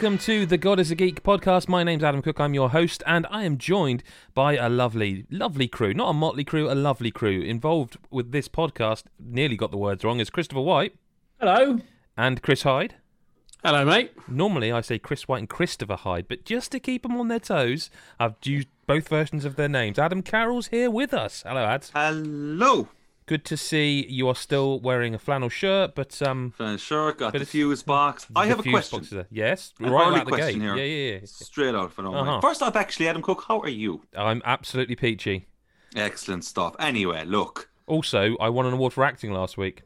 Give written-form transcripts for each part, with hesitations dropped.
Welcome to the God is a Geek podcast. My name's Adam Cook. I'm your host, and I am joined by a lovely, lovely crew. Not a motley crew, a lovely crew. Involved with this podcast, nearly got the words wrong, is Christopher White. Hello. And Chris Hyde. Hello, mate. Normally I say Chris White and Christopher Hyde, but just to keep them on their toes, I've used both versions of their names. Adam Carroll's here with us. Hello, Ads. Hello. Good to see you are still wearing a flannel shirt, but Flannel shirt, got the fuse box. I have a question. Yes, an right early out the question gate. here. Yeah. Straight out, if I don't mind. First off, actually, Adam Cook, how are you? I'm absolutely peachy. Excellent stuff. Anyway, look. Also, I won an award for acting last week.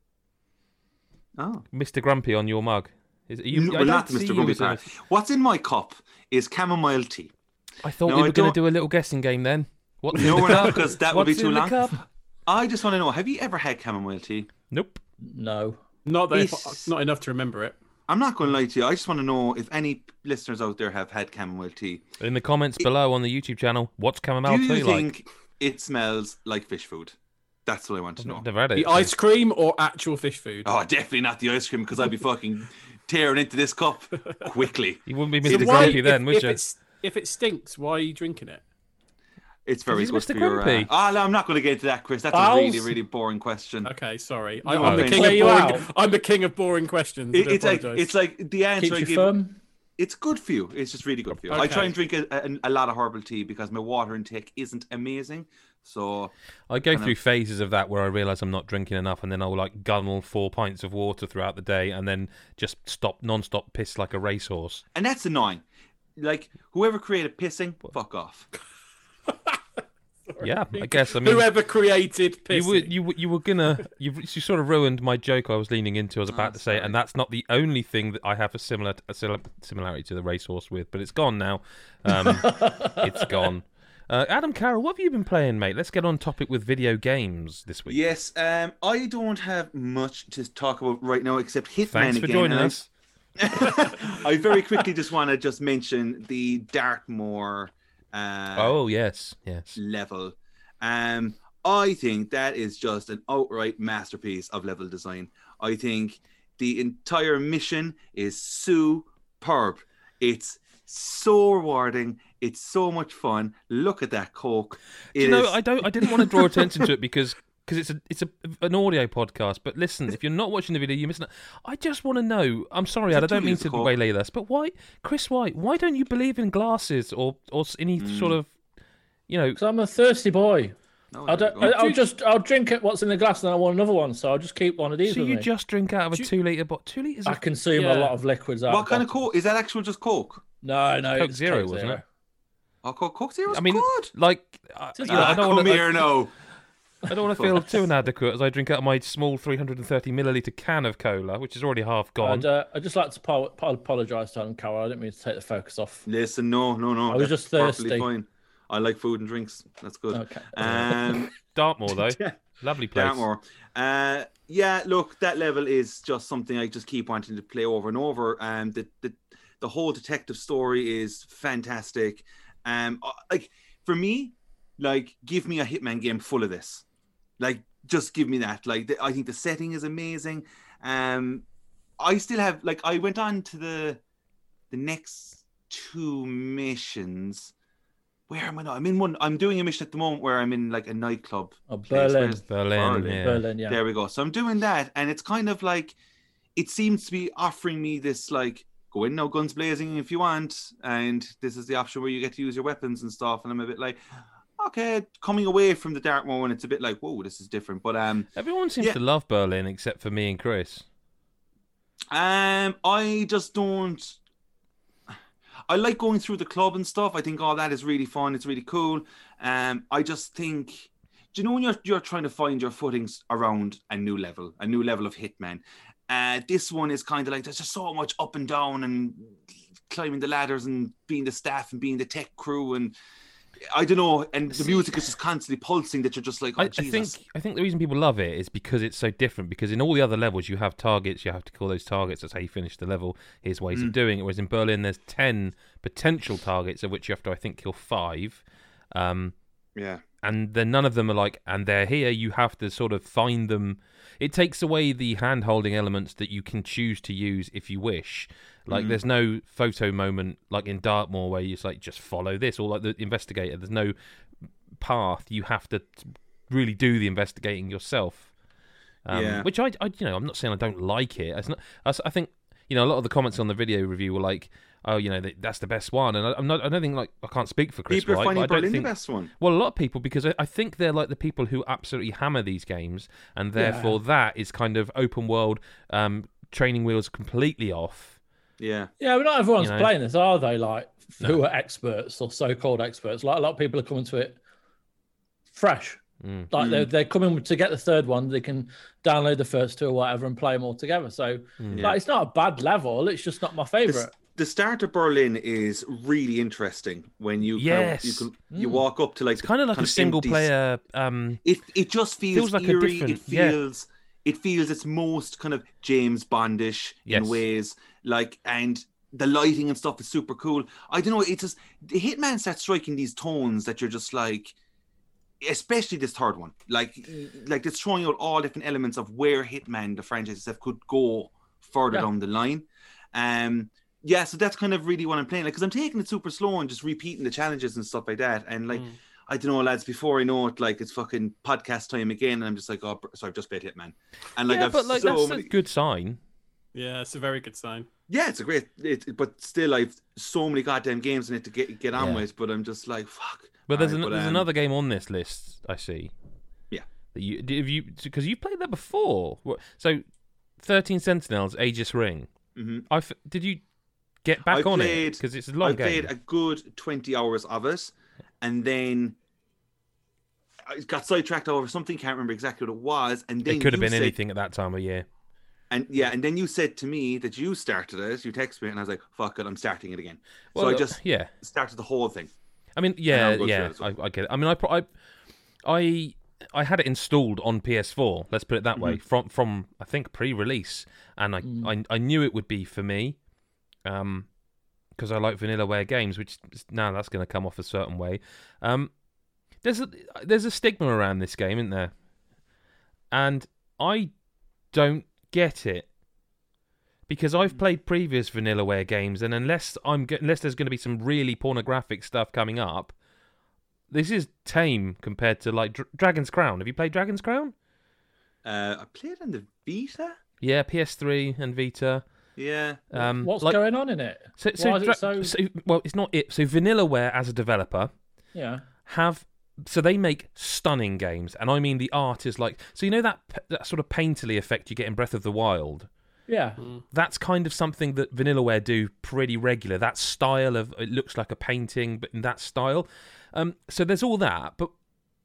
Oh, Mr. Grumpy on your mug. well, not Mr. Grumpy part. What's in my cup is chamomile tea. I thought we were going to do a little guessing game then. What's in the we're cup? not, because that would be too long. Cup? I just want to know, have you ever had chamomile tea? Nope. No. Not enough to remember it. I'm not going to lie to you. I just want to know if any listeners out there have had chamomile tea. In the comments below on the YouTube channel, what's chamomile tea like? Do you think it smells like fish food? That's what I want to know. Never had it. The ice cream or actual fish food? Oh, definitely not the ice cream, because I'd be fucking tearing into this cup quickly. You wouldn't be Mr. Grumpy then, would you? If it stinks, why are you drinking it? It's very good Mr. for your... Grumpy. no, I'm not going to get into that, Chris. That's a really, really boring question. Okay, sorry. No, I'm the king of boring questions. It's like the answer Keeps I you give... firm. It's good for you. It's just really good for you. Okay. I try and drink a lot of herbal tea because my water intake isn't amazing. So I go through phases of that where I realise I'm not drinking enough, and then I'll like gunnel 4 pints of water throughout the day, and then just non-stop piss like a racehorse. And that's annoying. Like, whoever created pissing, fuck off. Yeah, I guess. I mean, whoever created pissing. You were gonna you sort of ruined my joke I was leaning into. I was about to say, and that's not the only thing that I have a similarity to the racehorse with, but it's gone now. It's gone. Adam Carroll, what have you been playing, mate? Let's get on topic with video games this week. Yes, I don't have much to talk about right now except Hitman. Thanks for joining us. I very quickly just want to mention the Dartmoor. Yes. Level. I think that is just an outright masterpiece of level design. I think the entire mission is superb. It's so rewarding. It's so much fun. Look at that Coke. I didn't want to draw attention to it because it's an audio podcast. But listen, if you're not watching the video, you're missing it. I just want to know. I'm sorry, Ad, I don't mean to waylay this, but why, Chris White? Why don't you believe in glasses or any sort of, Because I'm a thirsty boy. No, I'll drink it what's in the glass, and I want another one. So I'll just keep one of these. So you just drink out of a 2 litre bottle? 2 litres. I consume a lot of liquids. What kind of Coke is that? Actual just Coke? No, Coke it's Zero, Coke wasn't it? Oh, Coke Zero's I mean, good. like, I don't want here now. I don't want to feel too inadequate as I drink out of my small 330 milliliter can of cola, which is already half gone. I'd just like to apologise to Adam Carroll. I didn't mean to take the focus off. Listen, no. I was just thirsty. Fine. I like food and drinks. That's good. Okay. Dartmoor, though. Lovely place. Dartmoor. Yeah, look, that level is just something I just keep wanting to play over and over. The whole detective story is fantastic. Like, for me, like, give me a Hitman game full of this. Like, just give me that. Like, I think the setting is amazing. I still have, like, I went on to the next 2 missions. Where am I now? I'm in one. I'm doing a mission at the moment where I'm in like a nightclub. Oh, Berlin. Berlin, yeah. There we go. So I'm doing that, and it's kind of like, it seems to be offering me this, like, go in now, guns blazing if you want, and this is the option where you get to use your weapons and stuff. And I'm a bit like, okay, coming away from the Dartmoor one, it's a bit like, whoa, this is different. But everyone seems to love Berlin except for me and Chris. I just don't. I like going through the club and stuff. I think all that is really fun. It's really cool. I just think, do you know when you're trying to find your footings around a new level of Hitman? This one is kind of like, there's just so much up and down and climbing the ladders and being the staff and being the tech crew, and I don't know, and the music is just constantly pulsing that you're just like, oh, Jesus. I think the reason people love it is because it's so different, because in all the other levels you have targets, you have to kill those targets, that's how you finish the level, here's ways of doing it, whereas in Berlin there's 10 potential targets of which you have to, I think, kill 5. Yeah. and then none of them are like, and they're here. You have to sort of find them. It takes away the hand-holding elements that you can choose to use if you wish. Like, there's no photo moment like in Dartmoor where you just follow this, or like the investigator. There's no path. You have to really do the investigating yourself. Which I'm not saying I don't like it. It's not. I think a lot of the comments on the video review were like, oh, that's the best one, and I don't think I can't speak for Chris. People are finding Berlin the best one. Well, a lot of people, because I think they're like the people who absolutely hammer these games, and therefore that is kind of open world, training wheels completely off. Yeah, but not everyone's playing this, are they? Like, who are experts or so-called experts? Like, a lot of people are coming to it fresh. Like they're coming to get the third one. They can download the first two or whatever and play them all together. So like, it's not a bad level. It's just not my favorite. The start of Berlin is really interesting when you you walk up to like, it's kind of like a single player. It just feels like eerie. a different. It feels its most kind of James Bondish in ways. Like, and the lighting and stuff is super cool. I don't know. It's just the Hitman starts striking these tones that you're just like. Especially this third one, like it's showing out all different elements of where Hitman, the franchise itself, could go further down the line. So that's kind of really what I'm playing, like, because I'm taking it super slow and just repeating the challenges and stuff like that. And like, I don't know, lads, before I know it, like, it's fucking podcast time again, and I'm just like, oh, so I've just played Hitman, and like, that's a good sign. Yeah, it's a very good sign. Yeah, it's a great. But still, I've so many goddamn games in it to get on with. But I'm just like, fuck. But there's another game on this list, I see. Yeah. Because you played that before. So, 13 Sentinels, Aegis Ring. Mm-hmm. Did you get back on it? Because it's a long game. I played a good 20 hours of it, and then I got sidetracked over something. Can't remember exactly what it was. And then it could have been anything at that time of year. And then you said to me that you started it. You texted me, and I was like, "Fuck it, I'm starting it again." Well, so I just started the whole thing. I mean, I get it. I mean, I had it installed on PS4. Let's put it that way. From I think pre-release, and I knew it would be for me, because I like Vanillaware games. Which now that's going to come off a certain way. There's a stigma around this game, isn't there? And I don't get it. Because I've played previous Vanillaware games, and unless there's going to be some really pornographic stuff coming up, this is tame compared to like Dragon's Crown. Have you played Dragon's Crown? I played on the Vita. Yeah, PS3 and Vita. Yeah. What's going on in it? Well, it's not it. So Vanillaware as a developer, so they make stunning games, and I mean the art is like, so you know that sort of painterly effect you get in Breath of the Wild. Yeah. That's kind of something that Vanillaware do pretty regular. That style of, it looks like a painting, but in that style. So there's all that, but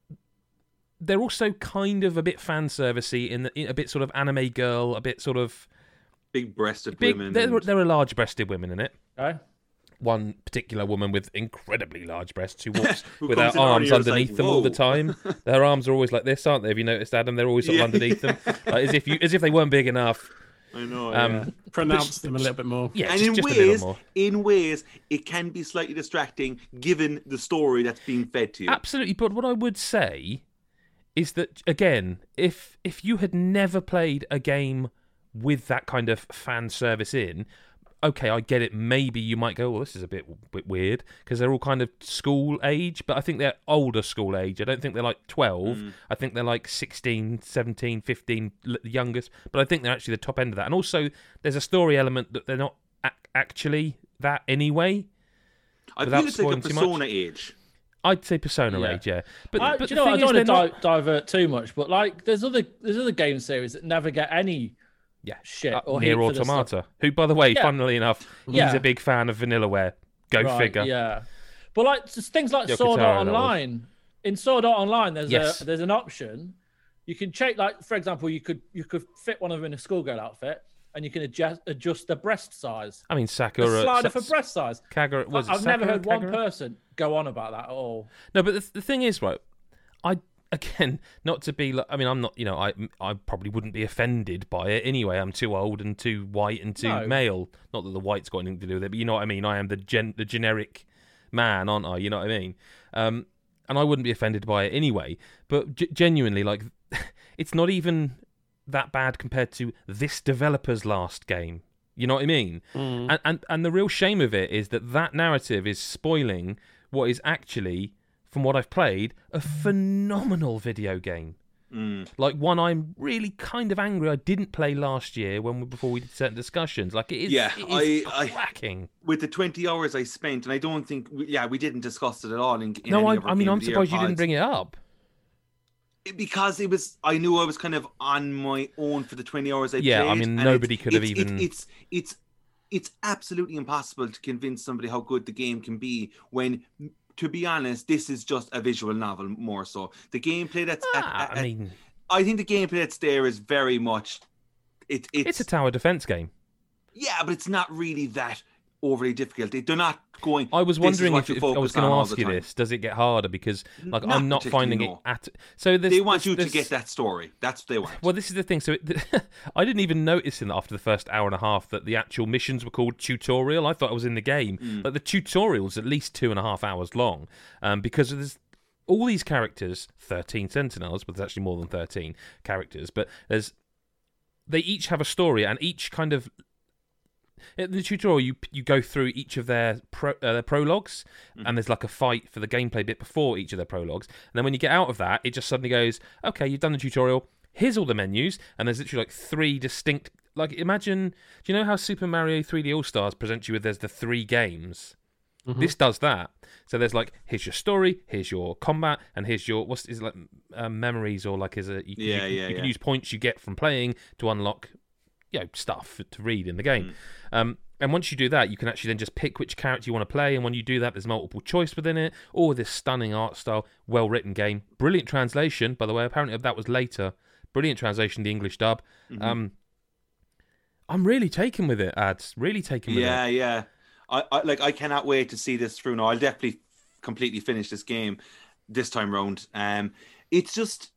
they're also kind of a bit fan servicey, in a bit sort of anime girl, a bit sort of big-breasted women. There are large-breasted women in it. Okay. One particular woman with incredibly large breasts who walks with her arms underneath them all the time. Their arms are always like this, aren't they? Have you noticed, Adam? They're always sort of underneath them, like as if they weren't big enough. I know. Pronounce them a little bit more. Yeah, and in ways, it can be slightly distracting given the story that's being fed to you. Absolutely, but what I would say is that, again, if you had never played a game with that kind of fan service in, okay, I get it. Maybe you might go, well, this is a bit weird, because they're all kind of school age, but I think they're older school age. I don't think they're like 12. I think they're like 16, 17, 15, the youngest, but I think they're actually the top end of that. And also, there's a story element that they're not actually that anyway. I feel it's like a Persona age. I'd say Persona age, yeah. But I don't want to divert too much, but like, there's other game series that never get any shit or Nier Automata, who, by the way, funnily enough, he's a big fan of Vanillaware. Go figure. Yeah, but like just things like Sword Art Online. In Sword Art Online, there's an option. You can check, like, for example, you could fit one of them in a schoolgirl outfit, and you can adjust the breast size. I mean, Sakura. A slider for breast size. I've never heard one person go on about that at all. No, but the thing is, right, again, not to be like, I mean, I'm not, I probably wouldn't be offended by it anyway. I'm too old and too white and too male. Not that the white's got anything to do with it, but you know what I mean. I am the generic man, aren't I? You know what I mean? and I wouldn't be offended by it anyway. But genuinely, like, it's not even that bad compared to this developer's last game. You know what I mean? And the real shame of it is that narrative is spoiling what is actually, from what I've played, a phenomenal video game. Like one I'm really kind of angry I didn't play last year before we did certain discussions. Like it is, it is cracking. With the 20 hours I spent, and I don't think, we didn't discuss it at all. I'm surprised you didn't bring it up. Because I knew I was kind of on my own for the 20 hours I played. Yeah, I mean, nobody could have even... It's absolutely impossible to convince somebody how good the game can be when... To be honest, this is just a visual novel more so. The gameplay I think the gameplay that's there is very much... It's a tower defense game. Yeah, but it's not really that overly difficult. They're not going... I was wondering if I was going to ask you this. Does it get harder? Because I'm not finding it at... So they want you to get that story. That's what they want. Well, this is the thing. So I didn't even notice after the first hour and a half that the actual missions were called tutorial. I thought I was in the game. But the tutorial's at least 2.5 hours long, because there's all these characters, 13 Sentinels, but there's actually more than 13 characters. But they each have a story, and each kind of... In the tutorial, you go through each of their prologues, and there's like a fight for the gameplay bit before each of their prologues. And then when you get out of that, it just suddenly goes, okay, you've done the tutorial, here's all the menus, and there's literally like 3 distinct... Like, imagine... Do you know how Super Mario 3D All-Stars presents you with there's the 3 games? This does that. So there's like, here's your story, here's your combat, and here's your... Is it like memories, or like you can use points you get from playing to unlock... stuff to read in the game. And once you do that, you can actually then just pick which character you want to play, and when you do that, there's multiple choice within it. All this stunning art style, well-written game. Brilliant translation, by the way. Apparently that was later. Brilliant translation, the English dub. I'm really taken with it, Ads. Really taken with it. Yeah. I cannot wait to see this through now. I'll definitely completely finish this game this time round. It's just...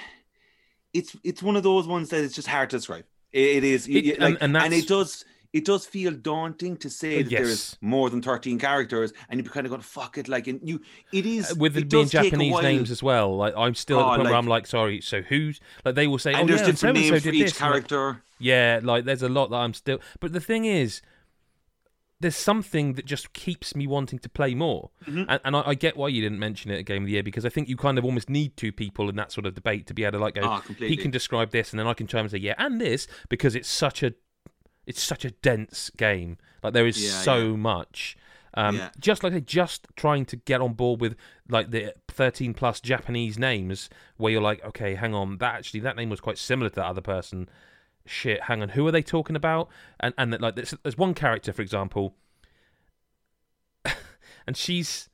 It's one of those ones that it's just hard to describe. It is, and it does feel daunting to say that there's more than 13 characters, and you kind of go, "Fuck it!" Like, and it is with it being Japanese names as well. Like, I'm still at the point where I'm like, sorry. So who's like they will say, and there's different names for each character. Like there's a lot that I'm still. But the thing is, there's something that just keeps me wanting to play more. And I get why you didn't mention it at Game of the Year, because I think you kind of almost need 2 people in that sort of debate to be able to like go, he can describe this, and then I can try and say, and this, because it's such a dense game. Like there is so much. Just trying to get on board with like the 13 plus Japanese names where you're like, okay, hang on, that name was quite similar to that other person. Shit, hang on, who are they talking about? And that, like, there's one character, for example, and she's...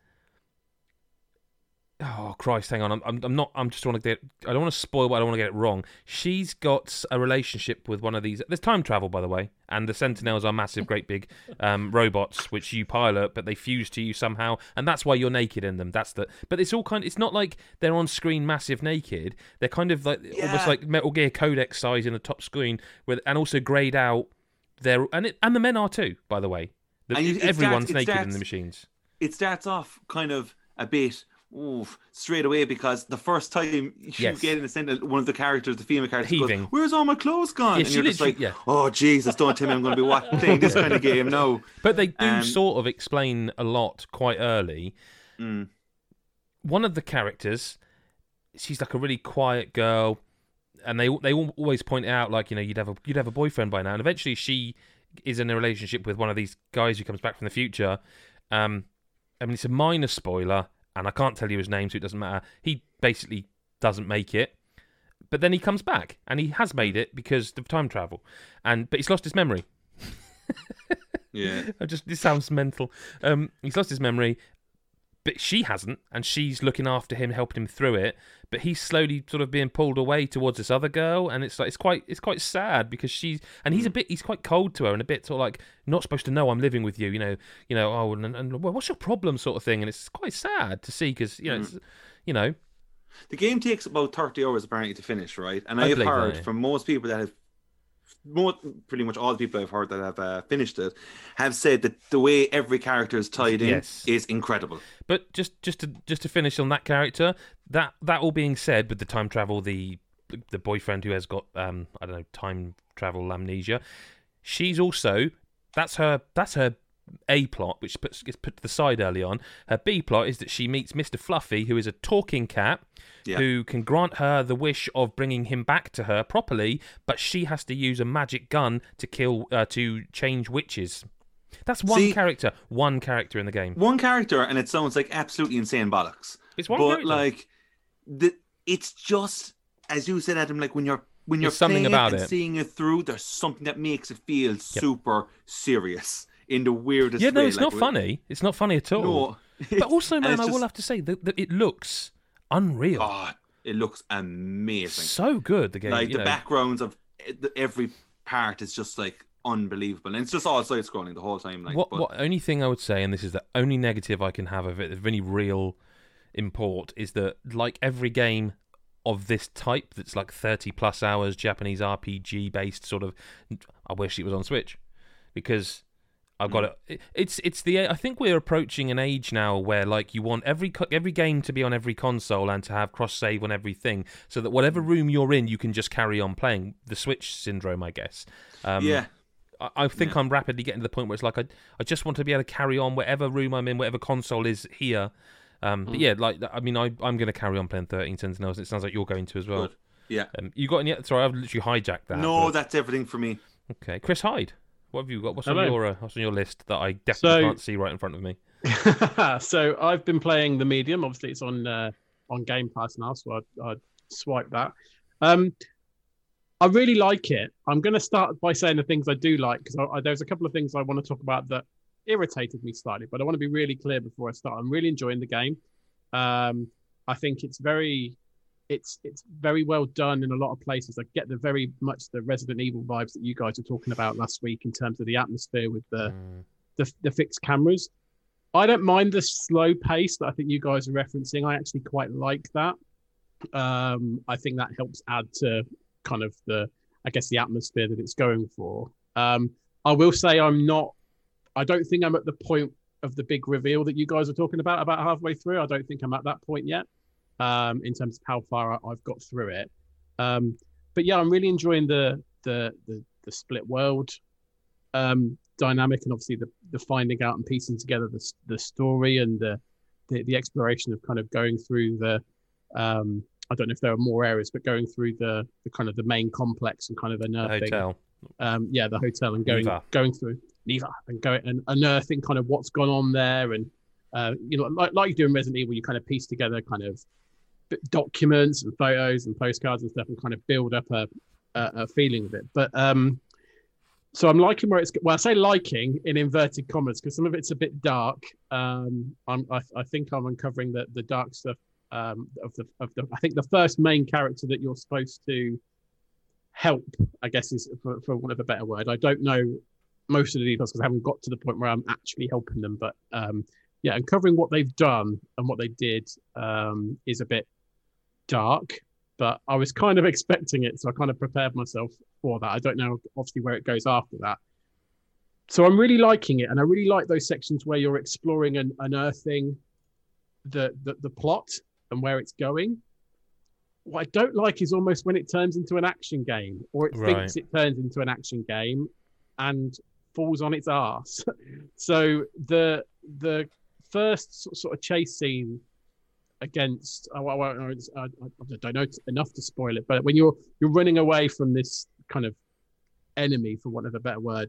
Oh, Christ, hang on. I don't want to spoil, but I don't want to get it wrong. She's got a relationship with one of these... There's time travel, by the way, and the Sentinels are massive, great big robots, which you pilot, but they fuse to you somehow, and that's why you're naked in them. But it's all kind of... It's not like they're on screen massive naked. They're kind of like almost like Metal Gear Codex size in the top screen, and also greyed out. And the men are too, by the way. Everyone's naked in the machines. It starts off kind of a bit... straight away, because the first time you get in a sentence, one of the characters, the female character, goes, "Where's all my clothes gone?" And you're just like, "Oh Jesus, don't tell me I'm going to be playing this kind of game now." But they do sort of explain a lot quite early. One of the characters, she's like a really quiet girl, and they always point out, like, you'd have a boyfriend by now, and eventually she is in a relationship with one of these guys who comes back from the future. I mean, it's a minor spoiler, and I can't tell you his name, so it doesn't matter. He basically doesn't make it, but then he comes back, and he has made it because of time travel, but he's lost his memory. This sounds mental. He's lost his memory, but she hasn't, and she's looking after him, helping him through it. But he's slowly sort of being pulled away towards this other girl, and it's quite sad because he's quite cold to her, and a bit sort of like, not supposed to know I'm living with you, oh, and well, what's your problem, sort of thing. And it's quite sad to see because it's, the game takes about 30 hours apparently to finish, right? And I've heard from most people that have pretty much all the people I've heard that have finished it have said that the way every character is tied in is incredible. But just to finish on that character, that all being said, with the time travel, the boyfriend who has got I don't know, time travel amnesia, she's also that's her A plot, which gets put to the side early on. Her B plot is that she meets Mr. Fluffy, who is a talking cat, who can grant her the wish of bringing him back to her properly, but she has to use a magic gun to change witches. That's one character in the game. One character, and it sounds like absolutely insane bollocks. It's one character. But like, it's just, as you said, Adam, like when you're There's playing about it and seeing it through, there's something that makes it feel super serious in the weirdest way. Yeah, no, it's not funny. It's not funny at all. No. But also, man, I will have to say that it looks unreal. Oh, it looks amazing. So good, the game. Like, the backgrounds of every part is just, like, unbelievable. And it's just all side-scrolling the whole time. Like, what only thing I would say, and this is the only negative I can have of it, of any real import, is that, like every game of this type that's like 30-plus hours, Japanese RPG-based sort of... I wish it was on Switch. Because... I've got it. It's the. I think we're approaching an age now where like you want every game to be on every console and to have cross save on everything, so that whatever room you're in, you can just carry on playing. The Switch syndrome, I guess. I think I'm rapidly getting to the point where it's like I just want to be able to carry on whatever room I'm in, whatever console is here. But yeah, like I mean, I'm going to carry on playing 13 Sentinels. It sounds like you're going to as well. Good. Yeah. You got any? Sorry, I've literally hijacked that. No, that's everything for me. Okay, Chris Hyde. What have you got? What's on your list that I definitely can't see right in front of me? So I've been playing The Medium. Obviously, it's on Game Pass now, so I'd swipe that. I really like it. I'm going to start by saying the things I do like, because there's a couple of things I want to talk about that irritated me slightly, but I want to be really clear before I start. I'm really enjoying the game. I think it's very well done in a lot of places. I get very much the Resident Evil vibes that you guys were talking about last week in terms of the atmosphere with the fixed cameras. I don't mind the slow pace that I think you guys are referencing. I actually quite like that. I think that helps add to kind of the atmosphere that it's going for. I will say I don't think I'm at the point of the big reveal that you guys are talking about halfway through. I don't think I'm at that point yet. In terms of how far I've got through it, but yeah, I'm really enjoying the split world dynamic, and obviously the finding out and piecing together the story and the exploration of kind of going through the I don't know if there are more areas, but going through the kind of the main complex and kind of unearthing the hotel, the hotel, and going through Neva and unearthing kind of what's gone on there, and like you do in Resident Evil, you kind of piece together kind of documents and photos and postcards and stuff and kind of build up a feeling of it. But so I'm liking where it's, well, I say liking in inverted commas because some of it's a bit dark. I think I'm uncovering the dark stuff of the I think the first main character that you're supposed to help, I guess, is for want of a better word. I don't know most of the details because I haven't got to the point where I'm actually helping them, but yeah, uncovering what they've done and what they did is a bit dark, but I was kind of expecting it, so I kind of prepared myself for that. I don't know, obviously, where it goes after that. So I'm really liking it, and I really like those sections where you're exploring and unearthing the plot and where it's going. What I don't like is almost when it turns into an action game, or it thinks it turns into an action game and falls on its arse. So the first sort of chase scene against I don't know enough to spoil it, but when you're running away from this kind of enemy, for want of a better word,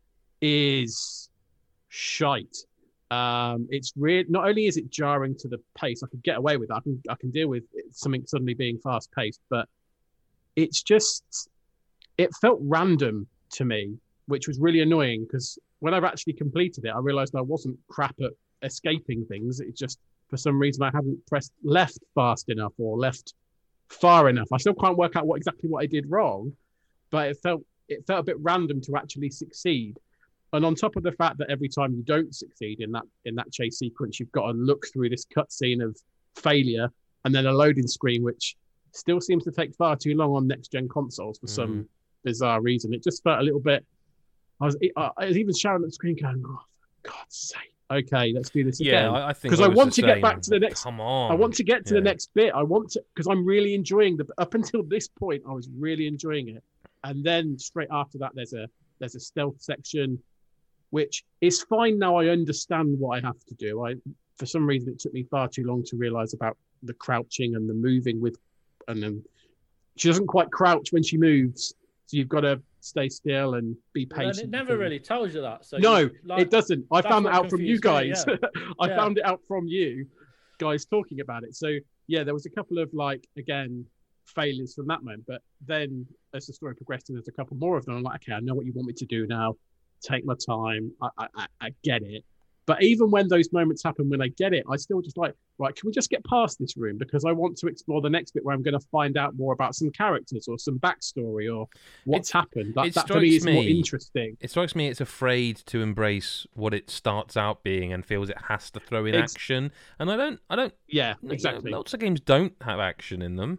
is shite. It's really, not only is it jarring to the pace, I could get away with that. I can deal with something suddenly being fast paced, but it's just, it felt random to me, which was really annoying because when I've actually completed it, I realized I wasn't crap at escaping things. It just, for some reason, I haven't pressed left fast enough or left far enough. I still can't work out exactly what I did wrong, but it felt a bit random to actually succeed. And on top of the fact that every time you don't succeed in that chase sequence, you've got to look through this cutscene of failure and then a loading screen, which still seems to take far too long on next gen consoles for some bizarre reason. It just felt a little bit. I was even shouting at the screen, going, "Oh, for God's sake! Okay, let's do this again." Yeah, I think because I want to get back to the next. Come on, I want to get to the next bit. I want to because I'm really enjoying up until this point. I was really enjoying it, and then straight after that, there's a stealth section, which is fine now. I understand what I have to do. For some reason, it took me far too long to realize about the crouching and the moving and then she doesn't quite crouch when she moves, so you've got to stay still and be patient. And it never really tells you that. So no, it doesn't. I found that out from you guys. Me, I found it out from you guys talking about it. So yeah, there was a couple of again failures from that moment, but then as the story progressed and there's a couple more of them, I'm like, okay, I know what you want me to do now. Take my time. I get it. But even when those moments happen, when I get it, I still just right, can we just get past this room? Because I want to explore the next bit where I'm going to find out more about some characters or some backstory or what's happened. That for me is more interesting. It strikes me it's afraid to embrace what it starts out being and feels it has to throw in action. And I don't. Yeah, exactly. Lots of games don't have action in them.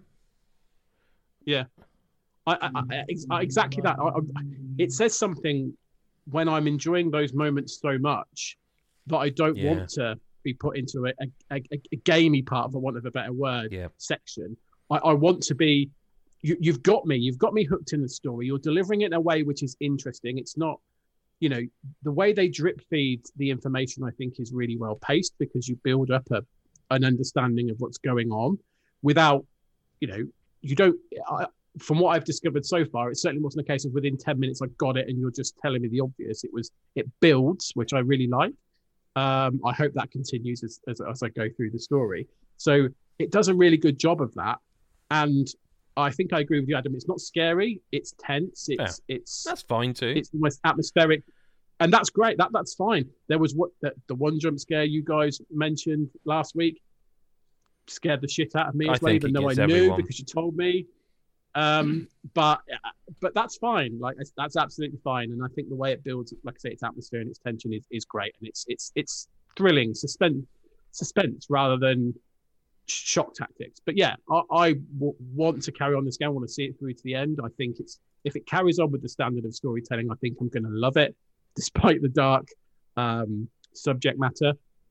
Yeah. Exactly that. It says something when I'm enjoying those moments so much that I don't want to be put into a gamey part, for want of a better word, section. I want to be. You've got me hooked in the story. You're delivering it in a way which is interesting. It's not, the way they drip feed the information, I think, is really well paced because you build up an understanding of what's going on without, you don't. From what I've discovered so far, it certainly wasn't a case of within 10 minutes I got it and you're just telling me the obvious. It builds, which I really like. I hope that continues as I go through the story. So it does a really good job of that. And I think I agree with you, Adam. It's not scary. It's tense. It's that's fine too. It's almost atmospheric. And that's great. That's fine. There was the one jump scare you guys mentioned last week scared the shit out of me as well, even though I knew because you told me. But that's fine. That's absolutely fine. And I think the way it builds, like I say, its atmosphere and its tension is great, and it's thrilling, suspense rather than shock tactics. But yeah, I want to carry on this game. I want to see it through to the end. I think if it carries on with the standard of storytelling, I think I'm going to love it, despite the dark subject matter.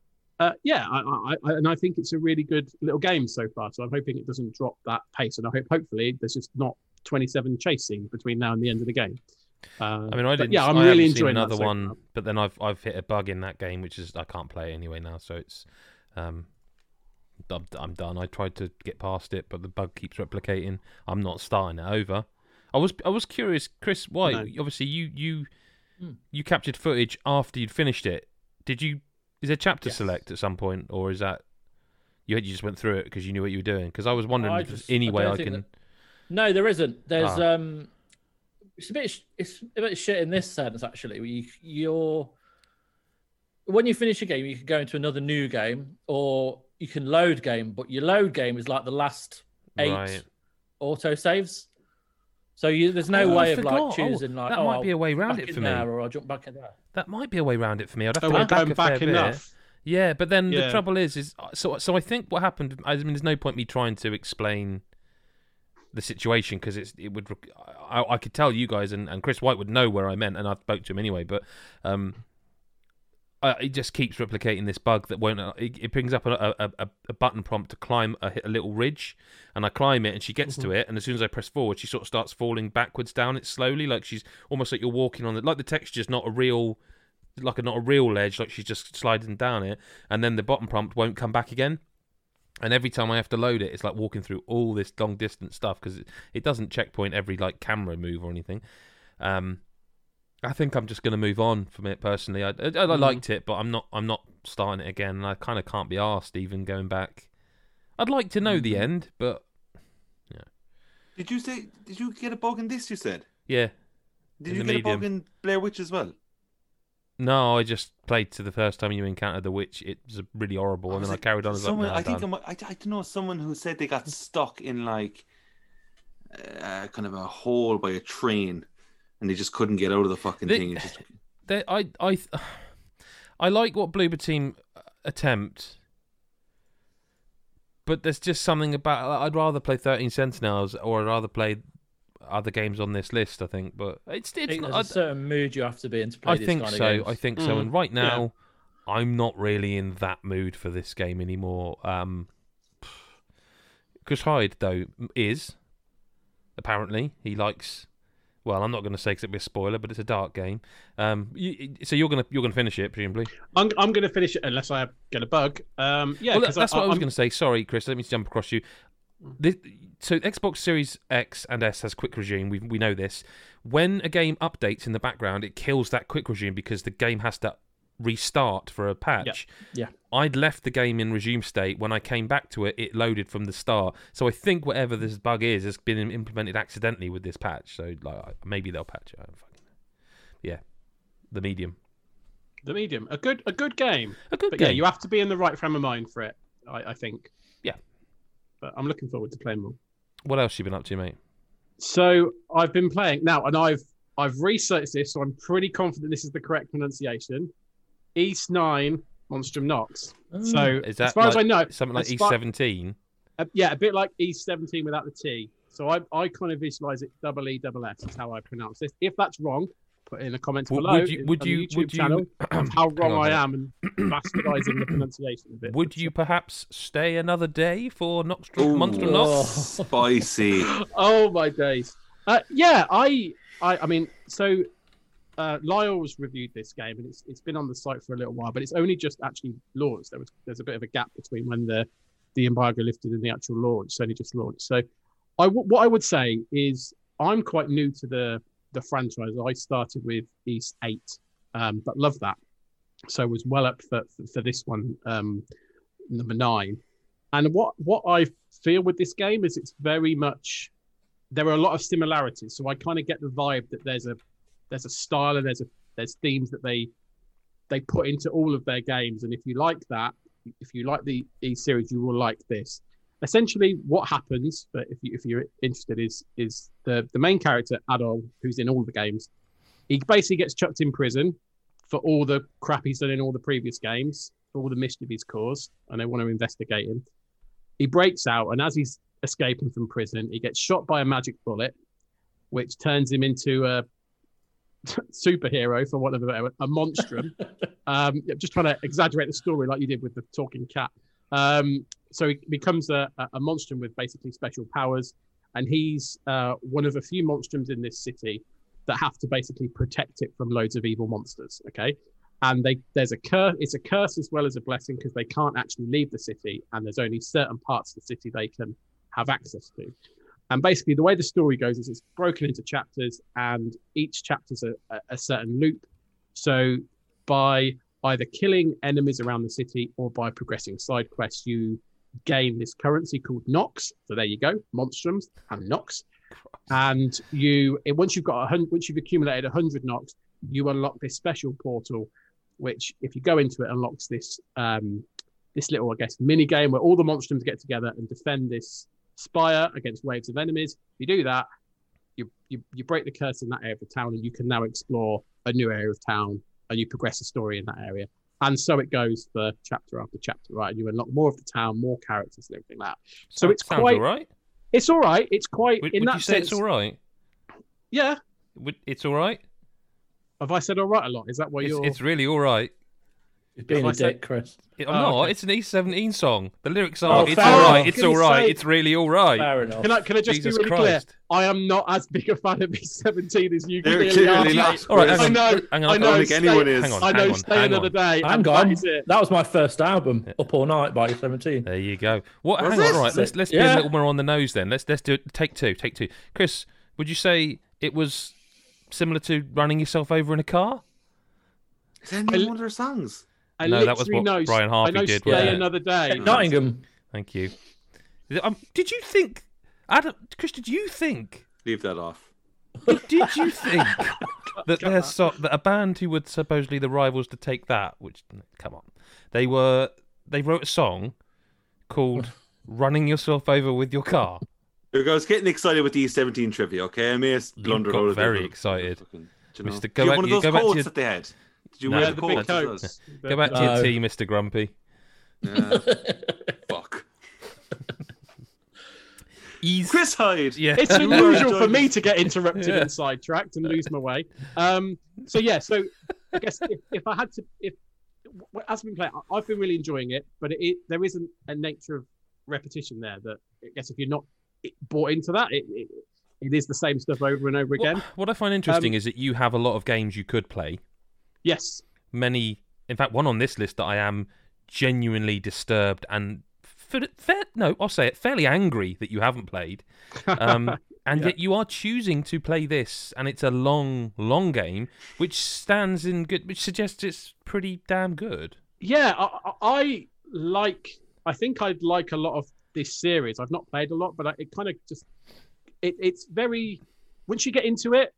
I think it's a really good little game so far. So I'm hoping it doesn't drop that pace, and hopefully there's just not 27 chase scenes between now and the end of the game. I didn't. Yeah, I'm really enjoying another one, but then I've hit a bug in that game, which is I can't play it anyway now. So it's I'm done. I tried to get past it, but the bug keeps replicating. I'm not starting it over. I was curious, Chris. Why? No. Obviously, you captured footage after you'd finished it. Did you? Is there chapter select at some point, or is that you just went through it because you knew what you were doing? Because I was wondering if there's any way I can. No, there isn't. There's it's a bit shit in this sense actually. You're when you finish a game, you can go into another new game, or you can load game. But your load game is like the last 8 auto saves. So there's no way of choosing that might be a way around it for me. Or I'll jump back in there. That might be a way around it for me. I'd have to go back a fair bit. Yeah, but then the trouble is so I think what happened. I mean, there's no point me trying to explain the situation because it would. I could tell you guys, and Chris White would know where I meant, and I spoke to him anyway. But it just keeps replicating this bug that won't. It brings up a button prompt to climb a little ridge, and I climb it, and she gets to it, and as soon as I press forward, she sort of starts falling backwards down it slowly, like she's almost like you're walking on it, like the texture's not a real ledge, like she's just sliding down it, and then the button prompt won't come back again. And every time I have to load it, it's like walking through all this long distance stuff because it doesn't checkpoint every camera move or anything. I think I'm just going to move on from it personally. I liked it, but I'm not starting it again, and I kind of can't be arsed even going back. I'd like to know the end, but yeah. Did you get a bug in this? You said. Yeah. Did you get a bug in Blair Witch as well? No, I just played to the first time you encounter the witch. It was really horrible, and then I carried on. I don't know, someone who said they got stuck in kind of a hole by a train. And they just couldn't get out of the fucking thing. I like what Bloober Team attempt, but there's just something about. I'd rather play 13 Sentinels, or I'd rather play other games on this list, I think. But it's there's a certain mood you have to be in to play this kind of games. I think so. And right now, I'm not really in that mood for this game anymore. Chris Hyde, though, is apparently he likes. Well, I'm not going to say because it'd be a spoiler, but it's a dark game. So you're gonna finish it, presumably. I'm going to finish it unless I get a bug. Yeah, well, that's what I was going to say. Sorry, Chris. Let me jump across you. So Xbox Series X and S has quick resume. We know this. When a game updates in the background, it kills that quick resume because the game has to restart for a patch. Yeah. I'd left the game in resume state. When I came back to it, it loaded from the start. So I think whatever this bug is has been implemented accidentally with this patch. So maybe they'll patch it. I don't fucking know. Yeah, The Medium. The Medium, a good game. A good but game. Yeah, you have to be in the right frame of mind for it. I think. Yeah. But I'm looking forward to playing more. What else you been up to, mate? So I've been playing now, and I've researched this, so I'm pretty confident this is the correct pronunciation. East 9 Monstrum Nox. So is that as far as I know, something like East 17? Yeah, a bit like East 17 without the T. So I kind of visualize it double E double S is how I pronounce this. If that's wrong, put it in the comments below. Would you channel of how wrong I am and bastardizing the pronunciation a bit. Would you perhaps stay another day for Monstrum Nox? Spicy. Oh my days. Yeah, I mean, so Lyle's reviewed this game and it's been on the site for a little while, but it's only just actually launched. There's a bit of a gap between when the embargo lifted and the actual launch. It's only just launched. So what I would say is I'm quite new to the franchise. I started with East 8, but love that. So was well up for this one, number 9. And what I feel with this game is it's very much, there are a lot of similarities. So I kind of get the vibe that there's a style and there's themes that they put into all of their games. And if you like that, if you like the E series, you will like this. Essentially, what happens, but if you're interested, is the main character Adol, who's in all the games, he basically gets chucked in prison for all the crap he's done in all the previous games, for all the mischief he's caused, and they want to investigate him. He breaks out, and as he's escaping from prison, he gets shot by a magic bullet, which turns him into a superhero, for want of a monstrum. Just trying to exaggerate the story like you did with the talking cat. So he becomes a monstrum with basically special powers, and he's one of a few monstrums in this city that have to basically protect it from loads of evil monsters. Okay, and there's a curse. It's a curse as well as a blessing because they can't actually leave the city, and there's only certain parts of the city they can have access to. And basically, the way the story goes is it's broken into chapters, and each chapter's a certain loop. So by either killing enemies around the city or by progressing side quests, you gain this currency called Nox. So there you go, monstrums and Nox. And once you've accumulated 100 Nox, you unlock this special portal, which, if you go into it, unlocks this little, I guess, mini game where all the monstrums get together and defend this spire against waves of enemies. If you do that, you break the curse in that area of the town, and you can now explore a new area of town, and you progress the story in that area. And so it goes for chapter after chapter, right? And you unlock more of the town, more characters, and everything like that. So it's quite all right. It's all right. It's quite would you say it's all right? Yeah. It's all right. Have I said all right a lot? Is that what you're? It's really all right. You're being a dick, Chris. I'm not. Okay. It's an E17 song. The lyrics are, it's all right, it's all right, it's really all right. Fair enough. Can I just be really clear? I am not as big a fan of E17 as you clearly are. All right, I know. I don't think anyone is. I know. Stay Another Day. Hang on. That was my first album, Up All Night by E17. There you go. Hang on. All right, let's be a little more on the nose then. Let's do it. Take two. Chris, would you say it was similar to running yourself over in a car? Is that one of their songs? No, that was what Brian Harvey did. Stay Another Day. Nottingham. Thank you. Did you think, Adam? Chris, did you think? Leave that off. Did you think that that a band who were supposedly the rivals to Take That, which, come on, they wrote a song called "Running Yourself Over with Your Car." Here goes, getting excited with the E17 trivia. Okay, I may have blundered out of very excited, Mr. Go back. One of those codes that they had. Did you wear the big coats? Go back to your tea, Mr. Grumpy. Fuck. Chris Hyde. Yeah. It's unusual for me to get interrupted and sidetracked and lose my way. So I guess if I had to, as I've been playing, I've been really enjoying it, but there isn't a nature of repetition there that I guess if you're not bought into that, it is the same stuff over and over again. What I find interesting is that you have a lot of games you could play. Yes. Many, in fact, one on this list that I am genuinely disturbed and I'll say it, fairly angry that you haven't played. Yet you are choosing to play this, and it's a long, long game, which suggests it's pretty damn good. Yeah, I think I'd like a lot of this series. I've not played a lot, but it kind of just it's very, once you get into it,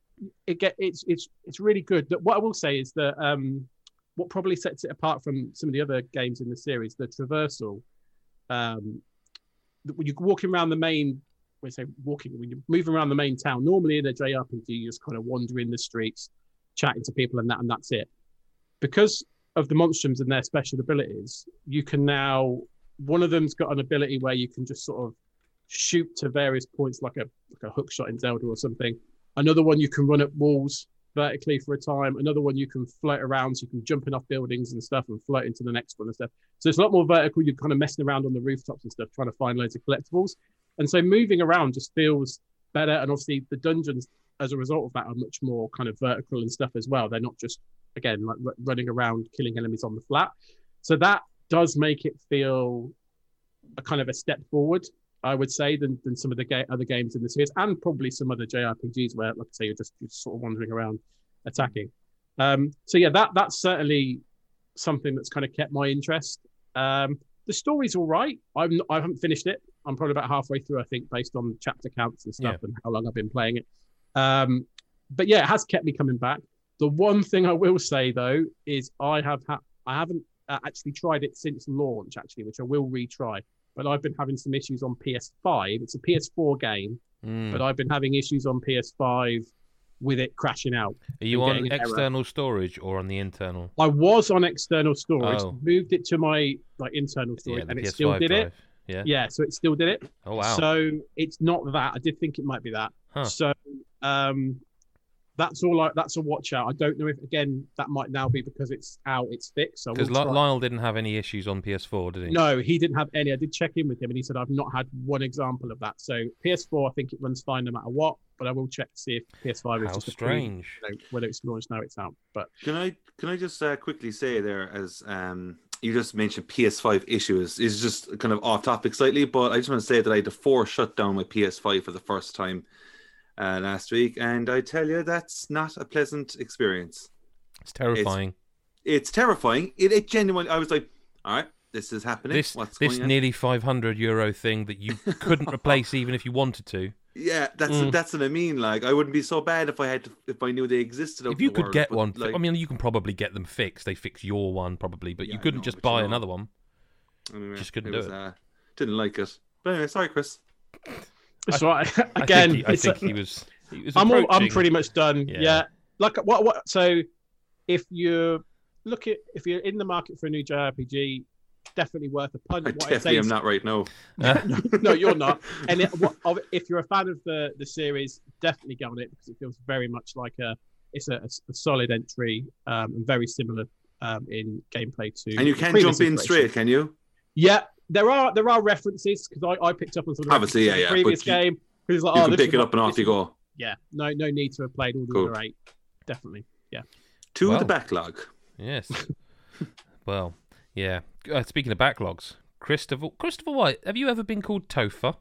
it's really good. What I will say is that what probably sets it apart from some of the other games in the series, the traversal. When you're walking around the main, when you're moving around the main town, normally in a JRPG, you just kind of wander in the streets, chatting to people and that's it. Because of the monstrums and their special abilities, you can now, one of them's got an ability where you can just sort of shoot to various points like a hook shot in Zelda or something. Another one, you can run up walls vertically for a time. Another one, you can float around, so you can jump in off buildings and stuff and float into the next one and stuff. So it's a lot more vertical. You're kind of messing around on the rooftops and stuff, trying to find loads of collectibles. And so moving around just feels better. And obviously the dungeons, as a result of that, are much more kind of vertical and stuff as well. They're not just, again, like running around, killing enemies on the flat. So that does make it feel a kind of a step forward, I would say, than some of the other games in the series, and probably some other JRPGs where, like I say, you're just sort of wandering around attacking. So yeah, that's certainly something that's kind of kept my interest. The story's all right. I haven't finished it. I'm probably about halfway through, I think, based on chapter counts and stuff and how long I've been playing it. But yeah, it has kept me coming back. The one thing I will say though is I haven't actually tried it since launch, actually, which I will retry. But I've been having some issues on PS5. It's a PS4 game, but I've been having issues on PS5 with it crashing out. Are you on external storage or on the internal? I was on external storage, moved it to my internal storage, and it still did it. Yeah, so it still did it. Oh wow! So it's not that. I did think it might be that. Huh. So that's all. That's a watch out. I don't know if that might now be because it's out. It's fixed. Because Lyle didn't have any issues on PS4, did he? No, he didn't have any. I did check in with him, and he said I've not had one example of that. So PS4, I think it runs fine no matter what. But I will check to see if PS5 is just strange. Whether it's launched now, it's out. But can I just quickly say there, as you just mentioned PS5 issues, is just kind of off topic slightly, but I just want to say that I had to force shut down my PS5 for the first time last week, and I tell you, that's not a pleasant experience. It's terrifying. It's terrifying. It genuinely, I was like, all right, this is happening. This nearly €500 thing that you couldn't replace even if you wanted to. Yeah, that's what I mean. Like, I wouldn't be so bad if I knew they existed. If you could get one, I mean, you can probably get them fixed. They fix your one probably, but you couldn't just buy another one. Anyway, just couldn't do it. Didn't like it. But anyway, sorry, Chris. That's right. Again, I think he was. I'm pretty much done. Yeah. Like what? So, if you're in the market for a new JRPG, definitely worth a punt. I definitely am not right now. No, you're not. And if you're a fan of the series, definitely go on it because it feels very much like it's a solid entry and very similar in gameplay to. And you can jump in straight, can you? Yeah, there are references because I picked up on some of the previous game. It's like, you can pick it up and off you go. Yeah, no need to have played all the other 8. Definitely, yeah. To the backlog. Yes. Well, yeah. Speaking of backlogs, Christopher White, have you ever been called Topher?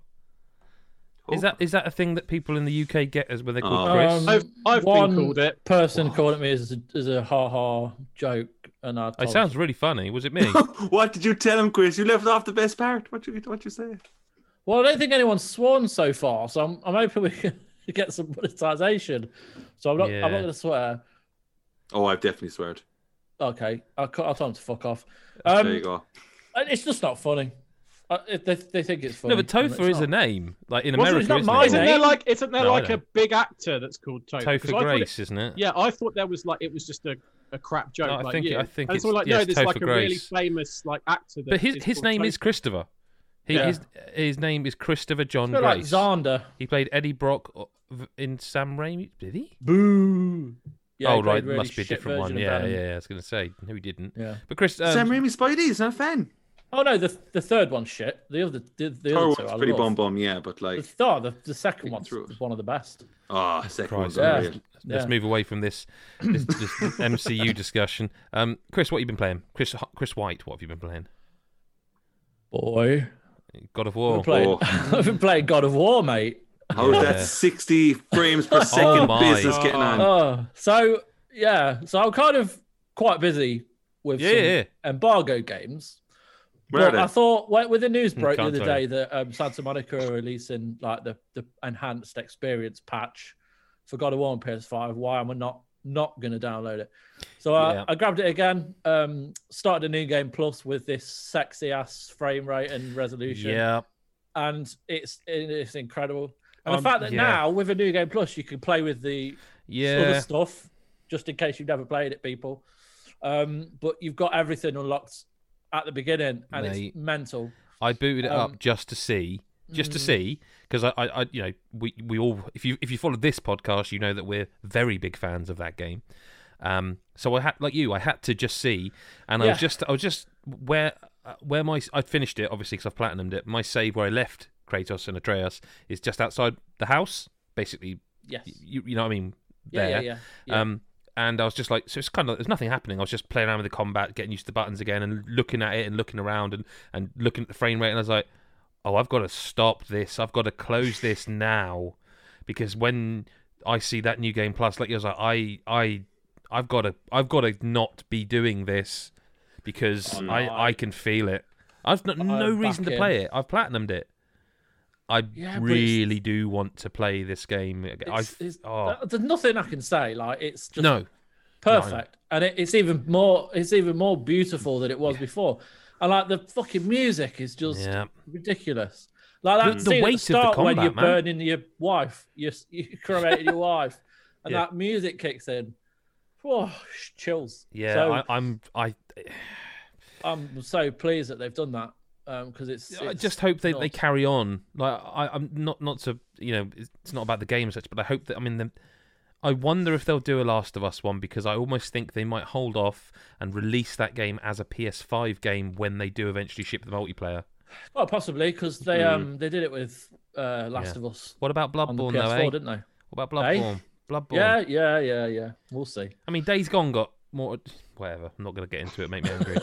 Is that a thing that people in the UK get as when they call Chris? I've been called it. Person called it me as a ha joke, and it sounds really funny. Was it me? What did you tell him, Chris? You left off the best part. What you say? Well, I don't think anyone's sworn so far, so I'm hoping we can get some monetization. So I'm not going to swear. Oh, I've definitely sweared. Okay, I'll tell them to fuck off. There you go. It's just not funny. They think it's funny. No, but Topher is a name. Like in America, it's not my name. Isn't there a big actor that's called Topher? Topher Grace, isn't it? Yeah, I thought there was it was just a crap joke. No, I think it's there's Topher like a really Grace. famous actor. But his name is Christopher. His name is Christopher John Grace. Like Xander. He played Eddie Brock in Sam Raimi. Did he? Boo. Yeah, right. Really must be a different one. Yeah. I was going to say. No, he didn't. Yeah. But Chris... Sam Raimi Spidey is not a fan. Oh, no, the third one's shit. The other one's pretty bum, yeah, but like... The second one's one of the best. Oh, second one's Let's move away from this MCU discussion. Chris, what have you been playing? Chris White, what have you been playing? Boy. God of War. I've been playing God of War, mate. How's that 60 frames per second business getting on? So I'm kind of quite busy with some embargo games. But I thought with the news broke the other day that Santa Monica are releasing like the enhanced experience patch for God of War on PS5. Why am I not going to download it? So I grabbed it again. Started a new game plus with this sexy ass frame rate and resolution. Yeah, and it's incredible. And the fact that now with a new game plus you can play with the other stuff, just in case you've never played it, people. But you've got everything unlocked at the beginning, and it's mental. I booted it up just to see, because I we all, if you follow this podcast, you know that we're very big fans of that game. So I had to just see, and I was just where I'd finished it, obviously, because I've platinumed it. My save where I left Kratos and Atreus is just outside the house, basically. Yes. You know what I mean? Yeah. And I was just like, so it's kind of, there's nothing happening. I was just playing around with the combat, getting used to the buttons again, and looking at it and looking around and looking at the frame rate. And I was like, oh, I've got to stop this. I've got to close this now, because when I see that new game plus, like I was like, I've got to not be doing this, because I can feel it. I've no reason to play it. I've platinumed it. I really do want to play this game. There's nothing I can say. Like, it's just perfect, and it's even more beautiful than it was before. And like the fucking music is just ridiculous. Like that the weight at the start of the combat, when you're man. burning your wife, you cremated your wife, and that music kicks in. Whoa, chills. Yeah, so, I'm so pleased that they've done that. Because it's I just hope they carry on. Like I'm not to, it's not about the game as such, but I hope that I wonder if they'll do a Last of Us one, because I almost think they might hold off and release that game as a PS5 game when they do eventually ship the multiplayer. Well, possibly, because they did it with Last of Us. What about Bloodborne, on the PS4, though? Didn't they? What about Bloodborne? Bloodborne. Yeah. We'll see. I mean, Days Gone got more. Whatever. I'm not going to get into it. Make me angry.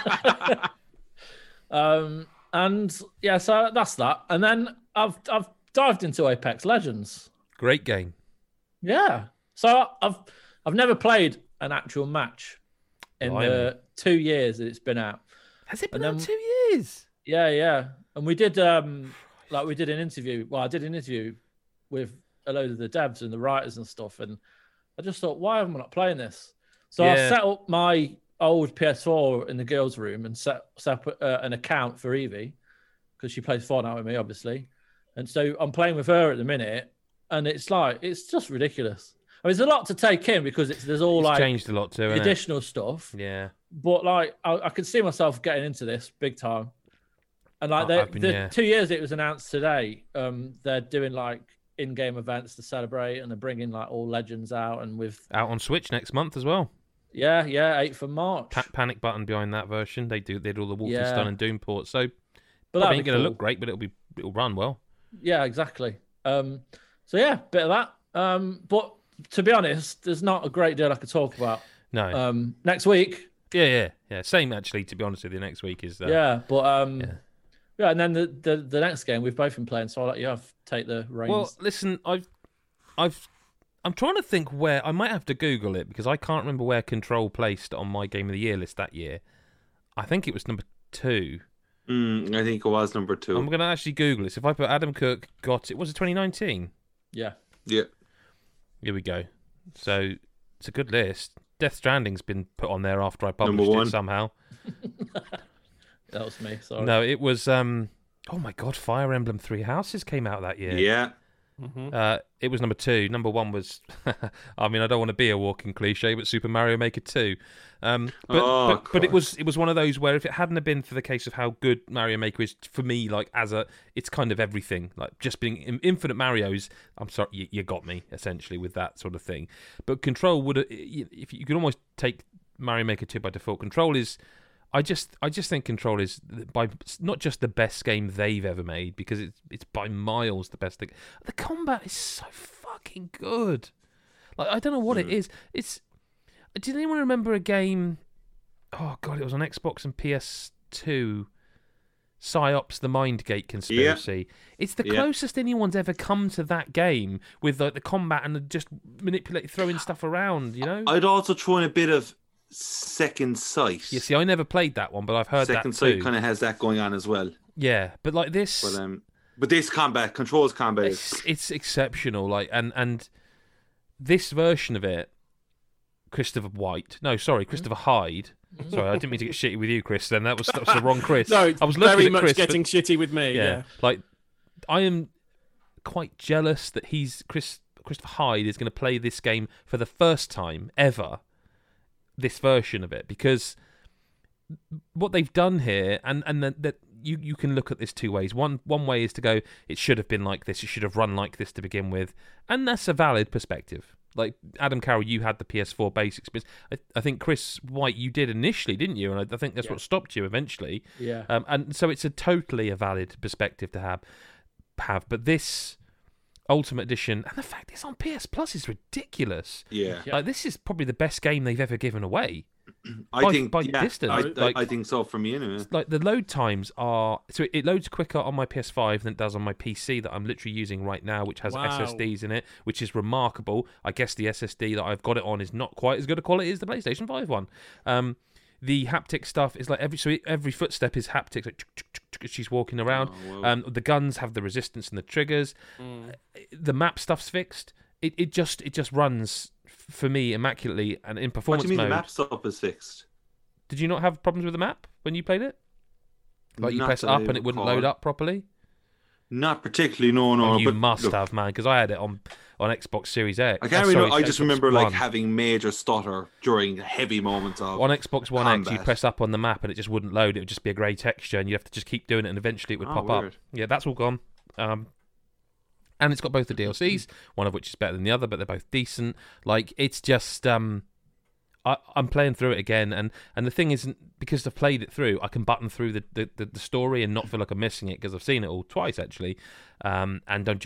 So that's that. And then I've dived into Apex Legends. Great game. Yeah. So I've never played an actual match in the 2 years that it's been out. Has it been out 2 years? Yeah. And we did an interview. Well, I did an interview with a load of the devs and the writers and stuff, and I just thought, why am I not playing this? So I set up my old PS4 in the girls' room and set up an account for Evie, because she plays Fortnite with me, obviously. And so I'm playing with her at the minute, and it's just ridiculous. I mean, there's a lot to take in, because there's changed a lot too, additional stuff. Yeah. But like, I could see myself getting into this big time. And like the 2 years it was announced today, they're doing like in-game events to celebrate, and they're bringing like all Legends out, and out on Switch next month as well. Yeah, 8th of March. Panic button behind that version. They did all the Wolfenstein and Doom ports. So, but probably ain't going to look great, but it'll run well. Yeah, exactly. So yeah, bit of that. But to be honest, there's not a great deal I could talk about. No. Next week. Yeah. Same actually. To be honest with you, next week is. And then the next game we've both been playing, so I'll let you take the reins. Well, listen, I'm trying to think where. I might have to Google it, because I can't remember where Control placed on my Game of the Year list that year. I think it was number 2. I think it was number 2. I'm going to actually Google it. So if I put Adam Cook got it, was it 2019? Yeah. Here we go. So it's a good list. Death Stranding's been put on there after I published it somehow. That was me. Sorry. No, it was. Oh my God! Fire Emblem Three Houses came out that year. Yeah. It was number 2. Number 1 was, I mean, I don't want to be a walking cliche, but Super Mario Maker 2. But it was one of those where if it hadn't have been for the case of how good Mario Maker is for me, like it's kind of everything. Like just being Infinite Mario's. I'm sorry, you got me essentially with that sort of thing. But Control would, if you could almost take Mario Maker 2 by default. Control is. I just think Control is by not just the best game they've ever made, because it's by miles the best thing. The combat is so fucking good. Like I don't know what it is. Did anyone remember a game? Oh god, it was on Xbox and PS2. PsyOps: The Mindgate Conspiracy. Yeah. It's the closest anyone's ever come to that game with like the combat and just throwing stuff around. You know. I'd also throw in a bit of Second Sight. Yeah, see, I never played that one, but I've heard Second that too. Sight kind of has that going on as well. Yeah, but like this, but this Control's combat it's exceptional. Like and this version of it, Christopher Hyde. Sorry, I didn't mean to get shitty with you, Chris. Then that was the wrong Chris. No, I was looking very at much Chris, getting shitty with me. Yeah, like I am quite jealous that Christopher Hyde is going to play this game for the first time ever. This version of it, because what they've done here, and that you can look at this two ways. One way is to go, it should have been like this, it should have run like this to begin with, and that's a valid perspective. Like Adam Carroll, you had the PS4 base experience. I think Chris White, you did initially, didn't you? And I think that's what stopped you eventually. Yeah. And so it's a totally a valid perspective to have. But this Ultimate Edition, and the fact it's on PS Plus is ridiculous. Yeah. Like this is probably the best game they've ever given away. I think by distance. I think so for me anyway. Like the load times are it loads quicker on my PS5 than it does on my PC that I'm literally using right now, which has SSDs in it, which is remarkable. I guess the SSD that I've got it on is not quite as good a quality as the PlayStation 5 one. The haptic stuff is like every footstep is haptic, like as she's walking around. The guns have the resistance and the triggers. The map stuff's fixed. It just runs for me immaculately and in performance mode. What do you mean the map stuff is fixed? Did you not have problems with the map when you played it? Like you press up and it wouldn't load up properly? Not particularly, no. Oh, you must have, man, because I had it on Xbox Series X. I can't remember. I just remember like having major stutter during heavy moments of on Xbox One combat. X. You press up on the map and it just wouldn't load. It would just be a grey texture, and you have to just keep doing it, and eventually it would pop up. Yeah, that's all gone. And it's got both the DLCs, one of which is better than the other, but they're both decent. Like it's just I'm playing through it again, and the thing isn't because I've played it through, I can button through the story and not feel like I'm missing it because I've seen it all twice actually, and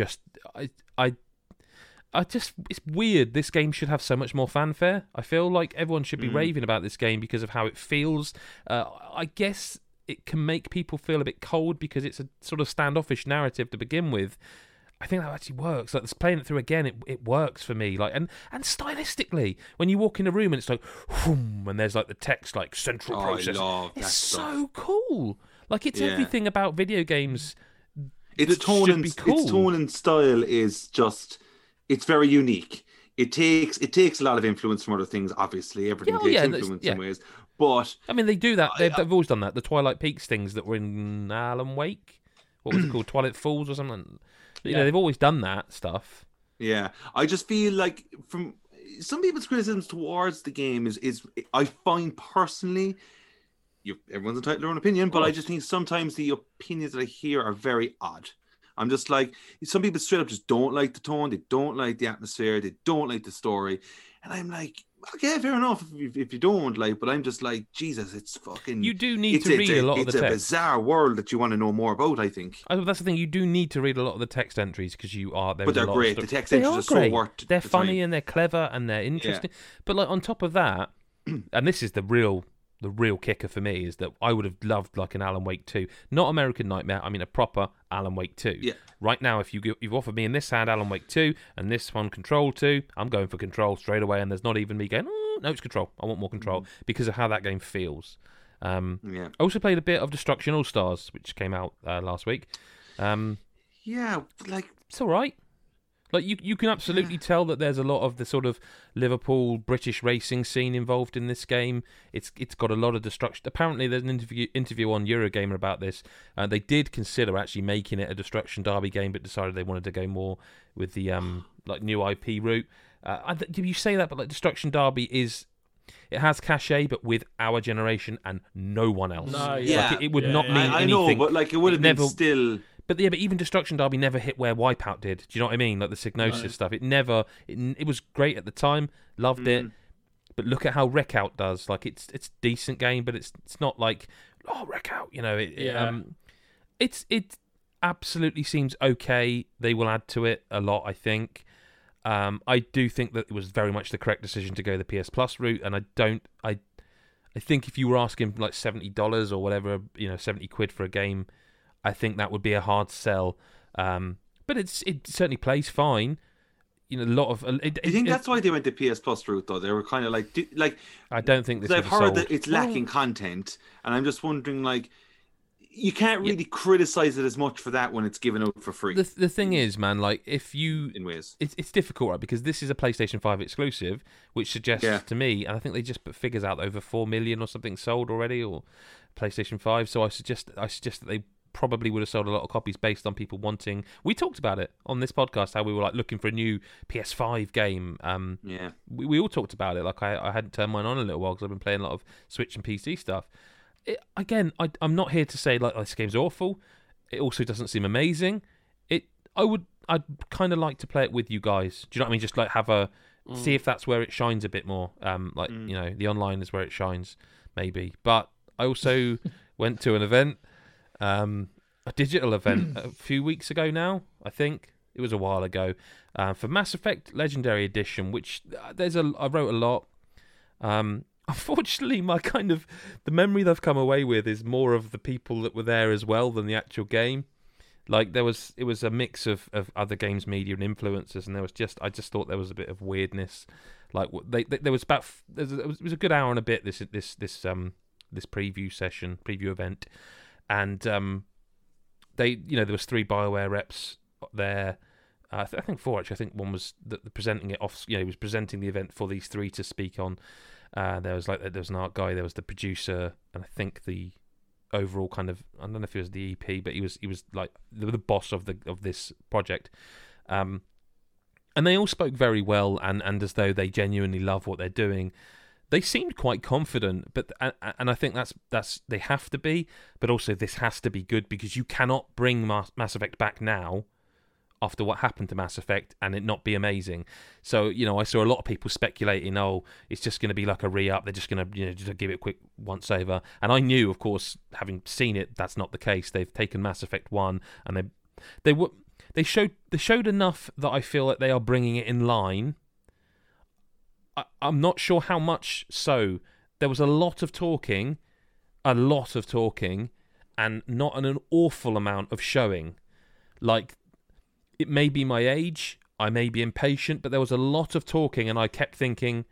I just it's weird. This game should have so much more fanfare. I feel like everyone should be raving about this game because of how it feels. I guess it can make people feel a bit cold because it's a sort of standoffish narrative to begin with. I think that actually works. Like playing it through again, it works for me. Like and stylistically, when you walk in a room and it's like, whoom, and there's like the text like central process. It's so cool. Like it's everything about video games. Its tone and style is just. It's very unique. It takes a lot of influence from other things. Obviously, everything takes influence in ways. But I mean, they do that. They've always done that. The Twilight Peaks things that were in Alan Wake. What was it called? Twilight Falls or something. You know, they've always done that stuff. Yeah, I just feel like from some people's criticisms towards the game is I find personally, everyone's entitled to their own opinion, but I just think sometimes the opinions that I hear are very odd. I'm just like, some people straight up just don't like the tone, they don't like the atmosphere, they don't like the story. And I'm like, okay, fair enough if you don't like, but I'm just like, Jesus, it's fucking... You do need to read a lot of the text. It's a bizarre world that you want to know more about, I think. That's the thing, you do need to read a lot of the text entries because you are... But they're great, the text entries are so worth They're funny and they're clever and they're interesting. Yeah. But like on top of that, and this is the real kicker for me, is that I would have loved like an Alan Wake 2. Not American Nightmare, I mean a proper Alan Wake 2. Yeah. Right now, if you've offered me in this hand Alan Wake 2 and this one Control 2, I'm going for Control straight away, and there's not even me going, oh, no, it's Control. I want more Control because of how that game feels. I also played a bit of Destruction All-Stars, which came out last week. Yeah, like... It's all right. Like you can absolutely tell that there's a lot of the sort of Liverpool British racing scene involved in this game. It's got a lot of destruction. Apparently, there's an interview on Eurogamer about this. They did consider actually making it a Destruction Derby game, but decided they wanted to go more with the like new IP route. You say that, but like Destruction Derby it has cachet, but with our generation and no one else. No, yeah, like it would not mean anything. I know, but like it would have been still. But even Destruction Derby never hit where Wipeout did. Do you know what I mean? Like the Psygnosis stuff. It was great at the time. Loved it. But look at how Wreckout does. Like it's a decent game, but it's not like Wreckout. You know, it absolutely seems okay. They will add to it a lot, I think. I do think that it was very much the correct decision to go the PS Plus route, and I think if you were asking like $70 or whatever, you know, 70 quid for a game, I think that would be a hard sell. But it certainly plays fine. You know, a lot of. Do you think that's why they went the PS Plus route, though? They were kind of like. I don't think this. I've heard that it's lacking content, and I'm just wondering, like, you can't really criticize it as much for that when it's given out for free. The thing is, man, like if you in ways it's difficult, right? Because this is a PlayStation 5 exclusive, which suggests to me, and I think they just put figures out over 4 million or something sold already, or PlayStation 5. So I suggest that they probably would have sold a lot of copies based on people wanting. We talked about it on this podcast how we were like looking for a new PS5 game. We all talked about it. Like I hadn't turned mine on a little while because I've been playing a lot of Switch and PC stuff. I'm not here to say like this game's awful. It also doesn't seem amazing. I'd kind of like to play it with you guys. Do you know what I mean? Just like have see if that's where it shines a bit more. You know, the online is where it shines, maybe. But I also went to an event, a digital event, a few weeks ago now. I think it was a while ago, for Mass Effect Legendary Edition, which I wrote a lot. Unfortunately, the memory that I've come away with is more of the people that were there as well than the actual game. Like it was a mix of other games media and influencers, and I just thought there was a bit of weirdness. Like there was it was a good hour and a bit this preview event, and there was 3 BioWare reps there. I think 4 actually. I think one was presenting it off. You know, he was presenting the event for these 3 to speak on. There was an art guy, there was the producer, and I think the overall kind of, I don't know if he was the EP, but he was like the boss of this project. And they all spoke very well and as though they genuinely love what they're doing. They seemed quite confident, but and I think that's they have to be, but also this has to be good because you cannot bring Mass Effect back now after what happened to Mass Effect and it not be amazing. So, you know, I saw a lot of people speculating, it's just going to be like a re-up. They're just going to, you know, just give it a quick once over. And I knew, of course, having seen it, that's not the case. They've taken Mass Effect 1 and they showed enough that I feel that they are bringing it in line. I'm not sure how much so. There was a lot of talking, and not an awful amount of showing. Like, it may be my age, I may be impatient, but there was a lot of talking, and I kept thinking,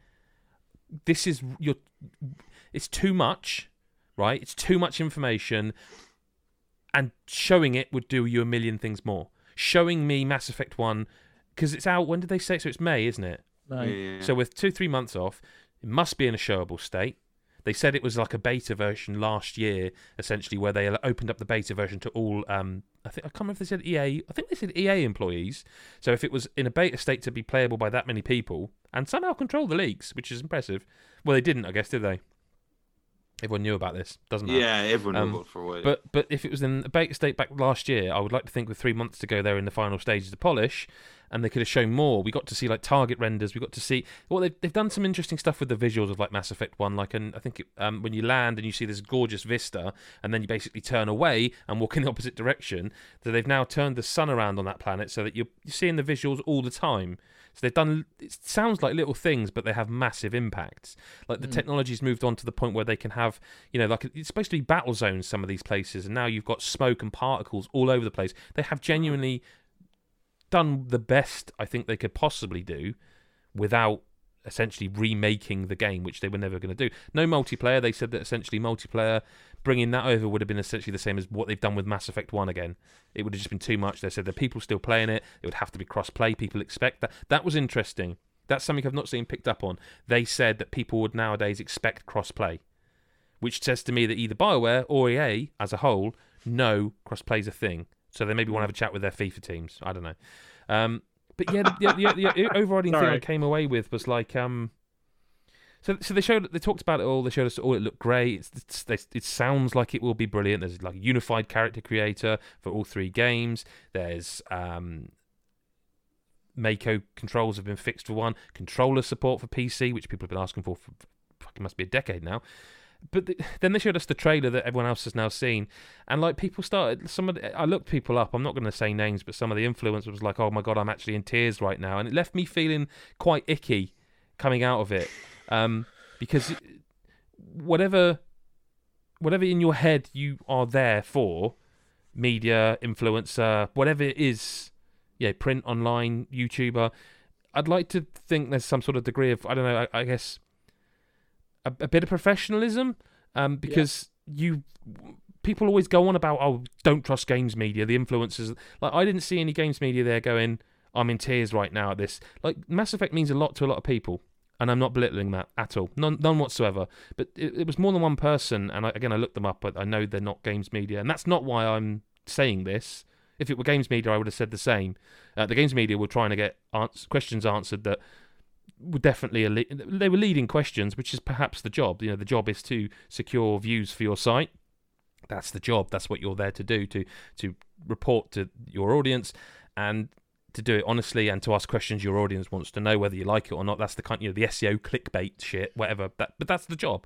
it's too much, right? It's too much information, and showing it would do you a million things more. Showing me Mass Effect 1, because it's out, when did they say? So it's May, isn't it? May. So with 2-3 months off, it must be in a showable state. They said it was like a beta version last year, essentially, where they opened up the beta version to all. I can't remember if they said EA. I think they said EA employees. So if it was in a beta state to be playable by that many people and somehow control the leaks, which is impressive. Well, they didn't, I guess, did they? Everyone knew about this, doesn't it? Yeah, everyone knew about it for a while. But if it was in a beta state back last year, I would like to think with 3 months to go there in the final stages of polish, and they could have shown more. We got to see like target renders. We got to see they've done some interesting stuff with the visuals of like Mass Effect 1. Like, and I think when you land and you see this gorgeous vista, and then you basically turn away and walk in the opposite direction. So they've now turned the sun around on that planet so that you're seeing the visuals all the time. So they've done. It sounds like little things, but they have massive impacts. Like the technology's moved on to the point where they can have, you know, like it's supposed to be battle zones. Some of these places, and now you've got smoke and particles all over the place. They have genuinely done the best I think they could possibly do without essentially remaking the game, which they were never going to do. No multiplayer. They said that essentially multiplayer, bringing that over would have been essentially the same as what they've done with Mass Effect 1 again. It would have just been too much. They said that people still playing it. It would have to be cross-play. People expect that. That was interesting. That's something I've not seen picked up on. They said that people would nowadays expect cross-play, which says to me that either BioWare or EA as a whole know cross-play's a thing. So they maybe want to have a chat with their FIFA teams. I don't know. But yeah, the overriding thing I came away with was like, so they talked about it all. They showed us all. It looked great. It sounds like it will be brilliant. There's like a unified character creator for all 3 games. There's Mako controls have been fixed for 1. Controller support for PC, which people have been asking for fucking must be a decade now. But then they showed us the trailer that everyone else has now seen, and like people started. I looked people up. I'm not going to say names, but some of the influencers was like, "Oh my god, I'm actually in tears right now," and it left me feeling quite icky coming out of it, because whatever in your head you are there for, media, influencer, whatever it is, print, online, YouTuber. I'd like to think there's some sort of degree of, I don't know, I guess, a bit of professionalism, because people always go on about, oh, don't trust games media, the influencers. Like, I didn't see any games media there going, I'm in tears right now at this. Like, Mass Effect means a lot to a lot of people, and I'm not belittling that at all, none whatsoever. But it was more than one person, and I looked them up, but I know they're not games media, and that's not why I'm saying this. If it were games media, I would have said the same. The games media were trying to get questions answered that were definitely they were leading questions, which is perhaps the job. The job is to secure views for your site. That's the job. That's what you're there to do, to report to your audience and to do it honestly and to ask questions your audience wants to know, whether you like it or not. That's the kind, the SEO clickbait shit, whatever. But that's the job.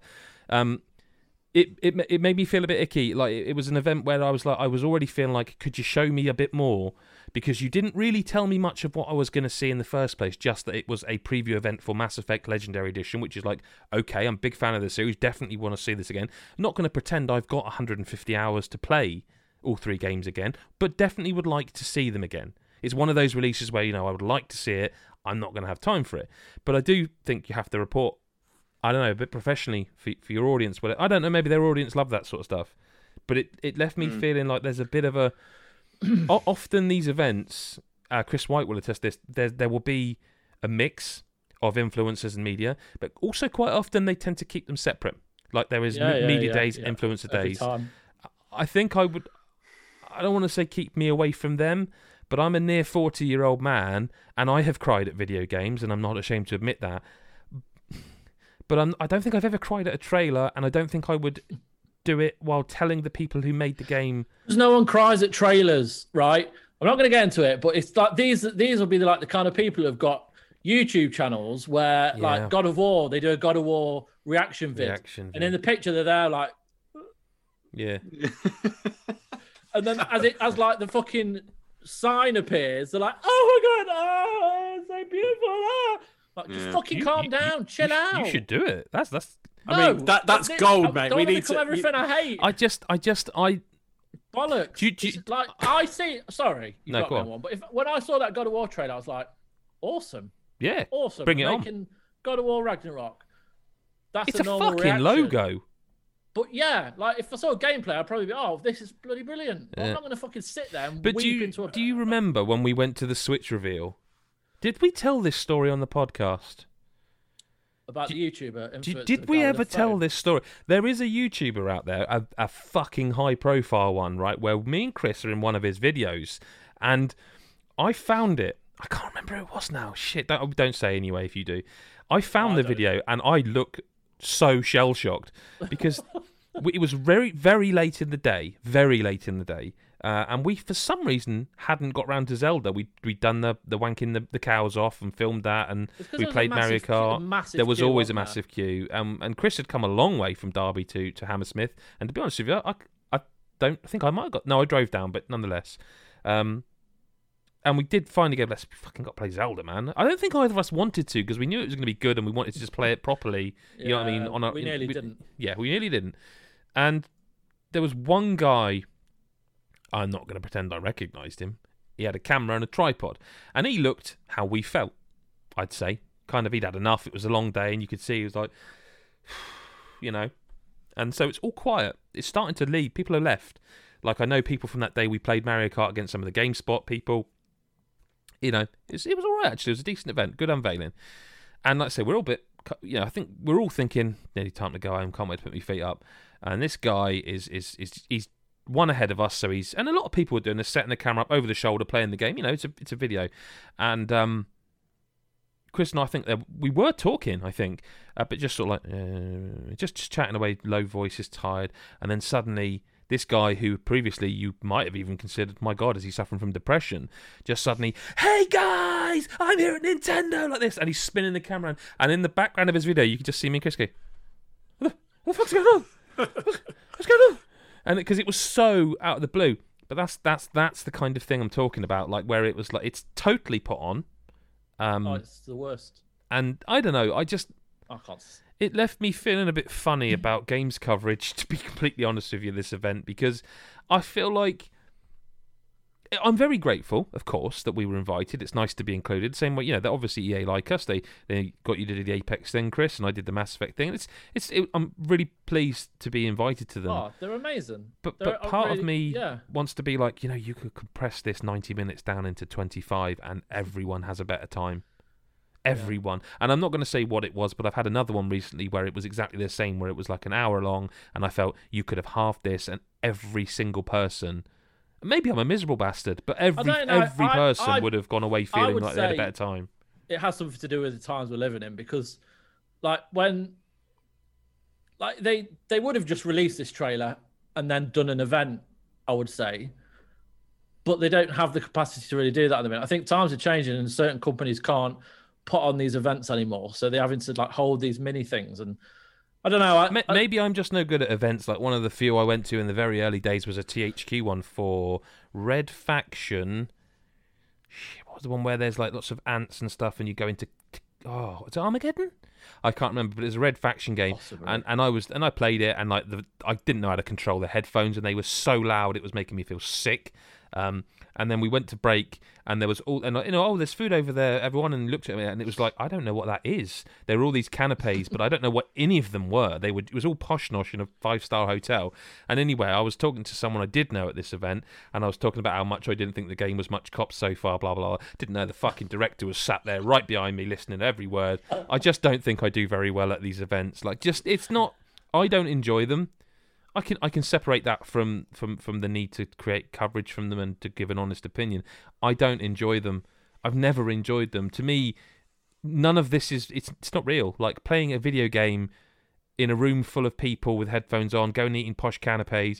It made me feel a bit icky. Like, it was an event where I was already feeling like, could you show me a bit more? Because you didn't really tell me much of what I was going to see in the first place, just that it was a preview event for Mass Effect Legendary Edition, which is like, okay, I'm a big fan of the series, definitely want to see this again. I'm not going to pretend I've got 150 hours to play all 3 games again, but definitely would like to see them again. It's one of those releases where, I would like to see it, I'm not going to have time for it. But I do think you have to report, I don't know, a bit professionally for your audience. Well, I don't know, maybe their audience love that sort of stuff. But it left me feeling like there's a bit of a... Often these events, Chris White will attest this, there will be a mix of influencers and media, but also quite often they tend to keep them separate. Like, there is media days, influencer days. I think I don't want to say keep me away from them, but I'm a near 40-year-old man, and I have cried at video games, and I'm not ashamed to admit that. But I don't think I've ever cried at a trailer, and I don't think I would do it while telling the people who made the game. Because no one cries at trailers, right? I'm not going to get into it, but it's like these will be like the kind of people who've got YouTube channels where, like God of War, they do a God of War reaction vid. And in the picture, they're there like... Yeah. And then as like the fucking sign appears, they're like, oh my God, oh, it's so beautiful. Like, just fucking calm down, chill out. You should do it. That's. I mean, that's gold, mate. We need to everything I hate. I bollocks. Like, I see. Sorry, you got go on. But when I saw that God of War trailer, I was like, awesome. Yeah, awesome. Bring it Making on. God of War Ragnarok. It's a fucking reaction. Logo. But yeah, like, if I saw gameplay, I'd probably be, oh, this is bloody brilliant. I'm not going to fucking sit there and weep into a... Do you remember when we went to the Switch reveal? Did we tell this story on the podcast? About the YouTuber? Did we ever tell this story? There is a YouTuber out there, a fucking high-profile one, right, where me and Chris are in one of his videos, and I found it. I can't remember who it was now. Shit, don't say anyway if you do. I found the video, and I look so shell-shocked, because it was very, very late in the day, and we, for some reason, hadn't got round to Zelda. We'd done the wanking the cows off and filmed that, and we played Mario Kart. There was always a massive queue. And Chris had come a long way from Derby to Hammersmith. And to be honest with you, I don't think I might have got... No, I drove down, but nonetheless. And we did finally go, let's fucking got to play Zelda, man. I don't think either of us wanted to, because we knew it was going to be good and we wanted to just play it properly. You know what I mean? We nearly didn't. Yeah, we nearly didn't. And there was one guy... I'm not going to pretend I recognised him. He had a camera and a tripod. And he looked how we felt, I'd say. kind of he'd had enough. It was a long day, and you could see he was like, you know. And so it's all quiet. It's starting to leave. People have left. Like, I know people from that day we played Mario Kart against some of the GameSpot people. You know, it was all right, actually. It was a decent event. Good unveiling. And like I say, we're all a bit, you know, I think we're all thinking, nearly time to go home. Can't wait to put my feet up. And this guy he's one ahead of us. So and a lot of people are doing this, setting the camera up over the shoulder, playing the game. You know, it's a video. And Chris and I think that we were talking, I think, but just sort of like, just chatting away, low voices, tired. And then suddenly, this guy who previously you might have even considered, my God, is he suffering from depression? Just suddenly, hey guys, I'm here at Nintendo, like this. And he's spinning the camera around. And in the background of his video, you can just see me and Chris go, what the fuck's going on? What's going on? And because it was so out of the blue. But that's the kind of thing I'm talking about, like where it was like, it's totally put on. It's the worst. And I don't know, I can't. It left me feeling a bit funny about games coverage, to be completely honest with you, this event, because I feel like I'm very grateful, of course, that we were invited. It's nice to be included. Same way, you know, that obviously EA like us. They got you to do the Apex thing, Chris, and I did the Mass Effect thing. I'm really pleased to be invited to them. Oh, they're amazing. But part of me wants to be like, you know, you could compress this 90 minutes down into 25 and everyone has a better time. Everyone. And I'm not going to say what it was, but I've had another one recently where it was exactly the same, where it was like an hour long, and I felt you could have halved this, and every single person, maybe I'm a miserable bastard, but every person would have gone away feeling like they had a better time. It has something to do with the times we're living in, because like when they would have just released this trailer and then done an event, I would say, but they don't have the capacity to really do that at the minute. I think times are changing and certain companies can't put on these events anymore, so they're having to like hold these mini things. And I don't know, maybe I'm just no good at events. Like one of the few I went to in the very early days was a THQ one for Red Faction. What was the one where there's like lots of ants and stuff and you go into is it Armageddon? I can't remember, but it's a Red Faction game. Possibly. and I played it, and like I didn't know how to control the headphones, and they were so loud it was making me feel sick. And then we went to break, and there was there's food over there, everyone, and looked at me, and it was like, I don't know what that is. There were all these canapes, but I don't know what any of them were. It was all posh nosh in a 5-star hotel. And anyway, I was talking to someone I did know at this event, and I was talking about how much I didn't think the game was much cops so far, blah, blah, blah. Didn't know the fucking director was sat there right behind me listening to every word. I just don't think I do very well at these events. Like, it's not, I don't enjoy them. I can separate that from the need to create coverage from them and to give an honest opinion. I don't enjoy them. I've never enjoyed them. To me, none of this it's not real. Like playing a video game in a room full of people with headphones on, going and eating posh canapes.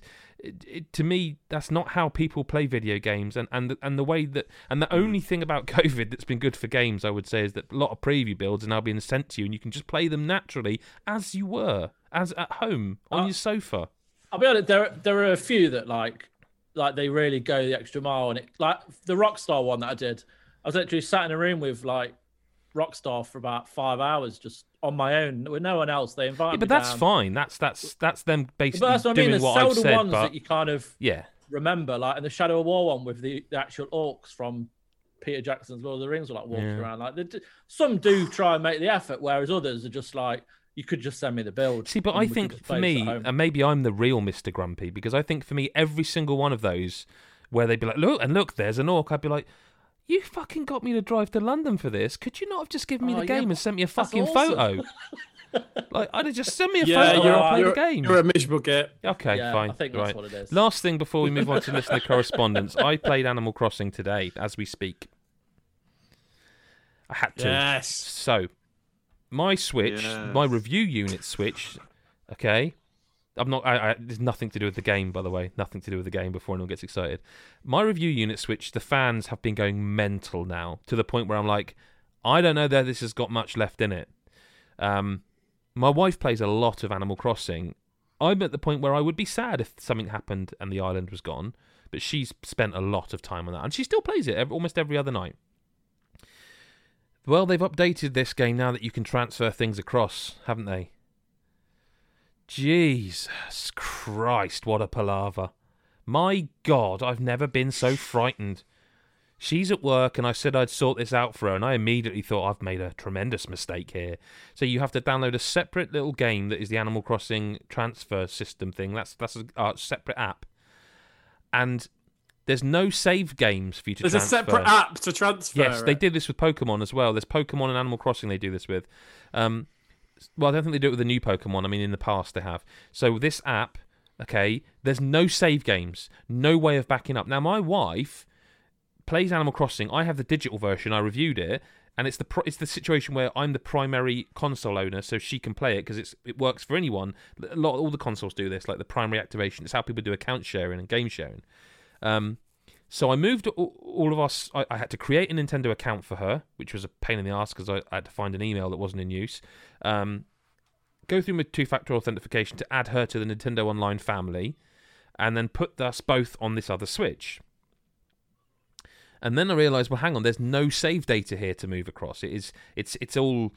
To me, that's not how people play video games. And the way that, and the only thing about COVID that's been good for games, I would say, is that a lot of preview builds are now being sent to you, and you can just play them naturally as you were, as at home on your sofa. I'll be honest, there are a few that like they really go the extra mile, and it like the Rockstar one that I did. I was literally sat in a room with like Rockstar for about 5 hours just on my own with no one else. They invited me but that's down. Fine. That's them basically but that's what doing I mean. what I've said. Ones that you kind of remember, like in the Shadow of War one with the actual orcs from Peter Jackson's Lord of the Rings were like walking around. Like some do try and make the effort, whereas others are just like, you could just send me the build. See, but I think for me, and maybe I'm the real Mr. Grumpy, because I think for me, every single one of those where they'd be like, look, there's an orc, I'd be like, you fucking got me to drive to London for this. Could you not have just given me the game and sent me a fucking photo? Like, I'd have just sent me a photo and I'll play the game. You're a miserable git. Okay, fine. I think that's what it is. Last thing before we move on to listener correspondence. I played Animal Crossing today, as we speak. I had to. Yes. So, my Switch, my review unit Switch, okay? There's nothing to do with the game, by the way. Nothing to do with the game before anyone gets excited. My review unit Switch, the fans have been going mental now, to the point where I'm like, I don't know that this has got much left in it. My wife plays a lot of Animal Crossing. I'm at the point where I would be sad if something happened and the island was gone, but she's spent a lot of time on that, and she still plays it almost every other night. Well, they've updated this game now that you can transfer things across, haven't they? Jesus Christ, what a palaver. My God, I've never been so frightened. She's at work, and I said I'd sort this out for her, and I immediately thought I've made a tremendous mistake here. So you have to download a separate little game that is the Animal Crossing transfer system thing. That's a separate app, and there's no save games for you to transfer. There's a separate app to transfer. Yes, they did this with Pokemon as well. There's Pokemon and Animal Crossing they do this with. Well, I don't think they do it with the new Pokemon. I mean, in the past they have. So this app, okay, there's no save games, no way of backing up. Now, my wife plays Animal Crossing. I have the digital version. I reviewed it, and it's the situation where I'm the primary console owner, so she can play it because it works for anyone. All the consoles do this, like the primary activation. It's how people do account sharing and game sharing. So I moved all of us. I had to create a Nintendo account for her, which was a pain in the ass because I had to find an email that wasn't in use. Go through with two-factor authentication to add her to the Nintendo Online family, and then put us both on this other Switch. And then I realised, well, hang on, there's no save data here to move across. It's all,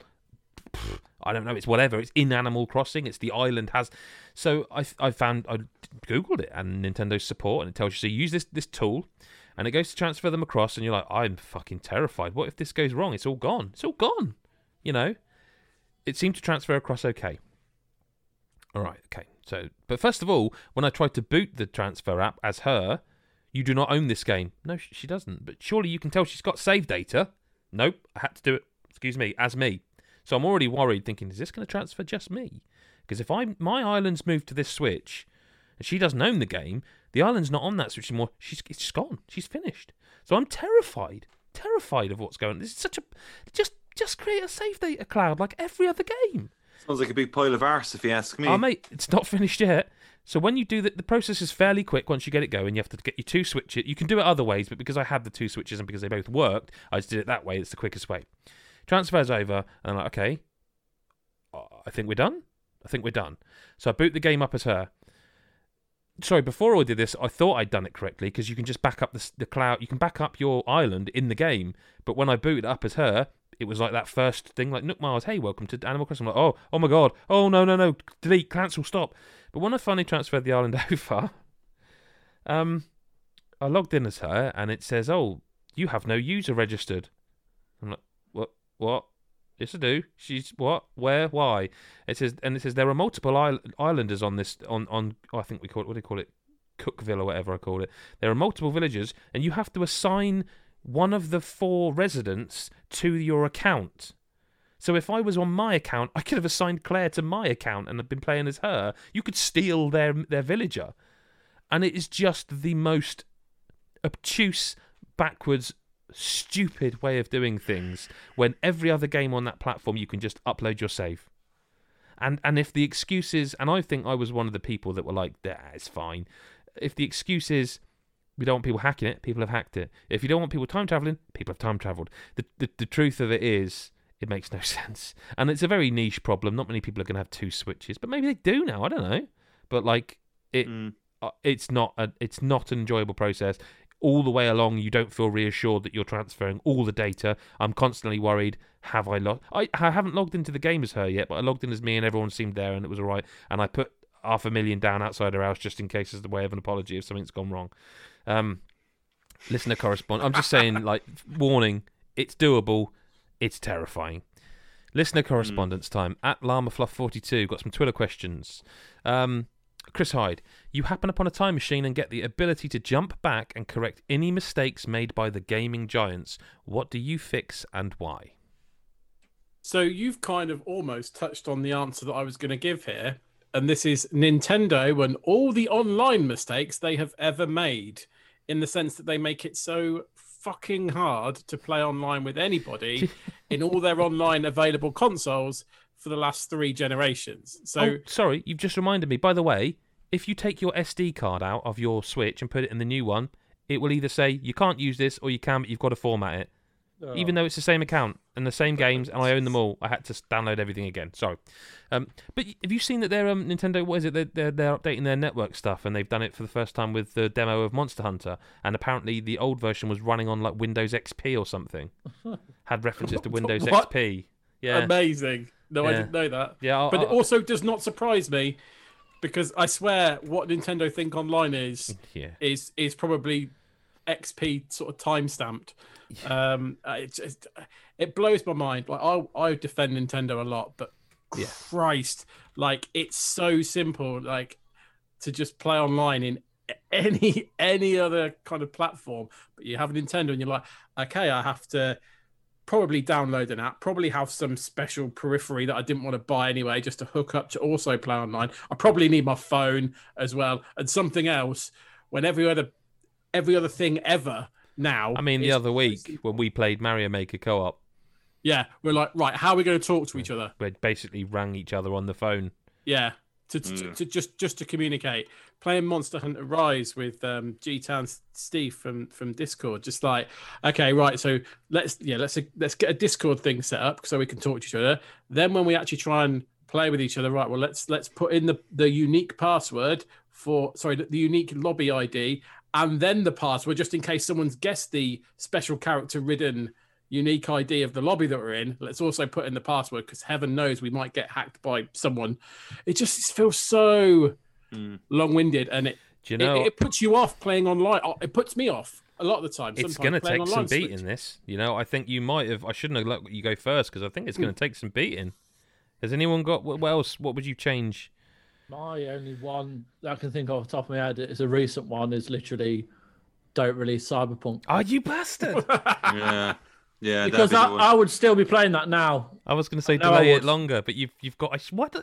I don't know, it's whatever. It's in Animal Crossing. It's the island has. So I Googled it and Nintendo's support, and it tells you, so you use this tool, and it goes to transfer them across, and you're like, I'm fucking terrified. What if this goes wrong? It's all gone. It's all gone. You know? It seemed to transfer across okay. All right, okay. So, but first of all, when I tried to boot the transfer app as her, you do not own this game. No, she doesn't. But surely you can tell she's got save data. Nope, I had to do it, as me. So I'm already worried, thinking, is this going to transfer just me? Because if my island's moved to this Switch, and she doesn't own the game, the island's not on that Switch anymore. It's just gone. She's finished. So I'm terrified of what's going on. This is such a... Just create a save data cloud like every other game. Sounds like a big pile of arse, if you ask me. Oh, mate, it's not finished yet. So when you do that, the process is fairly quick once you get it going. You have to get your two switches. You can do it other ways, but because I had the two switches and because they both worked, I just did it that way. It's the quickest way. Transfers over, and I'm like, okay, I think we're done. So I boot the game up as her. Sorry, before I did this, I thought I'd done it correctly because you can just back up the cloud. You can back up your island in the game. But when I booted up as her, it was like that first thing, like Nook Miles, hey, welcome to Animal Crossing. I'm like, oh my God, oh no, delete, cancel, stop. But when I finally transferred the island over, I logged in as her, and it says, oh, you have no user registered. I'm like, what? Yes, I do. She's what? Where? Why? It says there are multiple islanders on this. I think we call it. What do you call it? Cookville or whatever I call it. There are multiple villagers, and you have to assign one of the 4 residents to your account. So if I was on my account, I could have assigned Claire to my account and have been playing as her. You could steal their villager, and it is just the most obtuse, backwards, stupid way of doing things, when every other game on that platform you can just upload your save. And if the excuse is, and I think I was one of the people that were like, it's fine. If the excuse is, we don't want people hacking it, people have hacked it. If you don't want people time traveling, people have time traveled. The truth of it is, it makes no sense. And it's a very niche problem. Not many people are going to have 2 switches, but maybe they do now. I don't know. But like it's not an enjoyable process. All the way along, you don't feel reassured that you're transferring all the data. I'm constantly worried, have I logged? I haven't logged into the game as her yet, but I logged in as me and everyone seemed there and it was all right. And I put $500,000 down outside her house just in case as the way of an apology if something's gone wrong. Listener correspondent. I'm just saying, like, warning, it's doable. It's terrifying. Listener correspondence time. At LlamaFluff42, got some Twitter questions. Chris Hyde, you happen upon a time machine and get the ability to jump back and correct any mistakes made by the gaming giants. What do you fix and why? So you've kind of almost touched on the answer that I was going to give here. And this is Nintendo and all the online mistakes they have ever made, in the sense that they make it so fucking hard to play online with anybody in all their online available consoles for the last 3 generations. So, sorry, you've just reminded me. By the way, if you take your SD card out of your Switch and put it in the new one, it will either say you can't use this or you can, but you've got to format it. Oh. Even though it's the same account and the same games and I own them all, I had to download everything again. Sorry. But have you seen that they're Nintendo, what is it, they're updating their network stuff, and they've done it for the first time with the demo of Monster Hunter, and apparently the old version was running on like Windows XP or something. Had references to Windows XP. Yeah. Amazing. No, yeah. I didn't know that. Yeah, but it also does not surprise me, because I swear what Nintendo think online is probably XP sort of time stamped. It blows my mind. Like I defend Nintendo a lot, but Christ, like it's so simple, like to just play online in any other kind of platform. But you have a Nintendo, and you're like, okay, I have to probably download an app, probably have some special periphery that I didn't want to buy anyway, just to hook up to also play online. I probably need my phone as well, and something else. When every other thing ever now. I mean, the other week when we played Mario Maker co-op. Yeah, we're like, right, how are we going to talk to each other? We basically rang each other on the phone. Yeah, to just to communicate. Playing Monster Hunter Rise with G-Town Steve from Discord, just like, okay, right, so let's get a Discord thing set up so we can talk to each other. Then when we actually try and play with each other, right, well, let's put in the unique password the unique lobby ID, and then the password, just in case someone's guessed the special character ridden unique ID of the lobby that we're in. Let's also put in the password, because heaven knows we might get hacked by someone. It just feels so long-winded, and it puts you off playing online. It puts me off a lot of the time. It's going to take some beating, this. I think you might have... I shouldn't have let you go first, because I think it's going to take some beating. Has anyone got... What else? What would you change? My only one that I can think of off the top of my head is a recent one, is literally don't release Cyberpunk. Oh, you bastard! Yeah, because I would still be playing that now. I was going to say delay it longer, but you've got...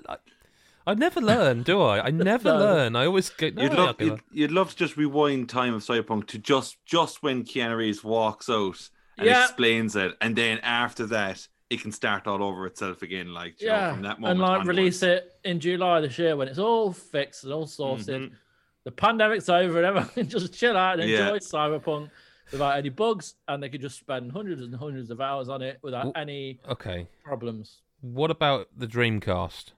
I never learn, do I? I never learn. I always go... You'd love to just rewind time of Cyberpunk to just when Keanu Reeves walks out and explains it, and then after that, it can start all over itself again, like, you know, from that moment and onwards. Release it in July this year when it's all fixed and all sorted. The pandemic's over and everyone can just chill out and enjoy Cyberpunk without any bugs, and they can just spend hundreds and hundreds of hours on it without any problems. What about the Dreamcast?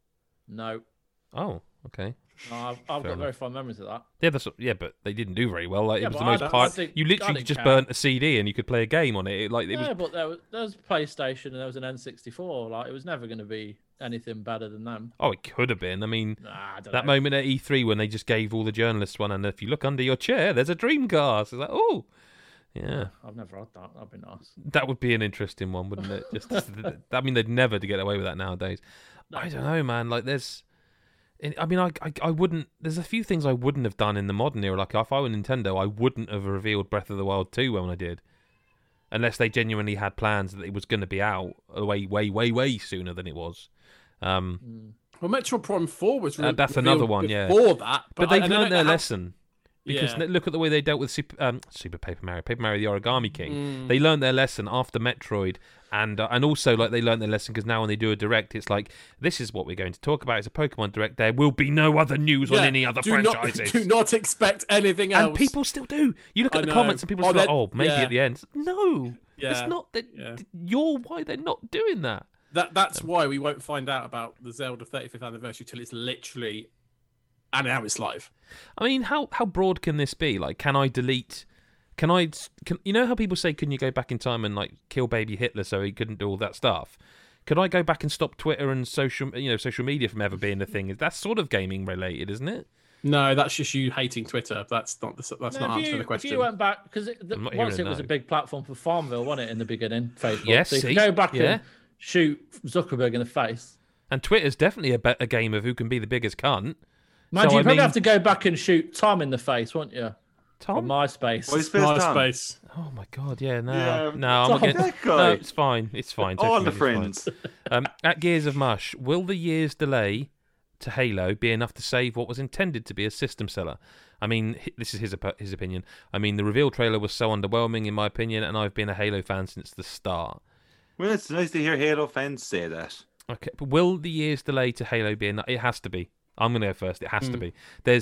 No. Oh, okay. No, I've got very fond memories of that. Yeah, but they didn't do very well. Like, it was the most part. You literally just burnt a CD and you could play a game on it. But there was PlayStation and there was an N64. Like, it was never going to be anything better than them. Oh, it could have been. I mean, moment at E3 when they just gave all the journalists one, and if you look under your chair, there's a Dreamcast. It's like, oh, yeah. I've never had that. That'd be nice. That would be an interesting one, wouldn't it? I mean, they'd never get away with that nowadays. No. I don't know, man. Like, I wouldn't... There's a few things I wouldn't have done in the modern era. Like, if I were Nintendo, I wouldn't have revealed Breath of the Wild 2 when I did. Unless they genuinely had plans that it was going to be out way sooner than it was. Well, Metroid Prime 4 was that's another one, before that. But they've learned their lesson. Because look at the way they dealt with Super Paper Mario the Origami King. They learned their lesson after Metroid, and also like they learned their lesson because now when they do a direct, it's like, this is what we're going to talk about. It's a Pokemon direct. There will be no other news on any other franchises. Do not expect anything else. And people still do. You look at the comments and people are like, oh, maybe at the end. No, it's not. You're why they're not doing that. That's why we won't find out about the Zelda 35th anniversary till it's literally... And now it's live. I mean, how broad can this be? Like, can I delete? Can you know how people say, can you go back in time and like kill baby Hitler so he couldn't do all that stuff? Could I go back and stop Twitter and social media from ever being a thing? That's sort of gaming related, isn't it? No, that's just you hating Twitter. That's not answering the question. If you went back, because once it was a big platform for Farmville, wasn't it, in the beginning? Facebook. Yes. So if you go back and shoot Zuckerberg in the face. And Twitter's definitely a game of who can be the biggest cunt. Mind you, you'd probably have to go back and shoot Tom in the face, wouldn't you? Tom? From MySpace. MySpace. Oh my god, no, it's fine. It's fine. All the friends. At Gears of Mush, will the year's delay to Halo be enough to save what was intended to be a system seller? I mean, this is his opinion. I mean, the reveal trailer was so underwhelming, in my opinion, and I've been a Halo fan since the start. Well, it's nice to hear Halo fans say that. Okay, but will the year's delay to Halo be enough? It has to be. I'm going to go first. It has to be.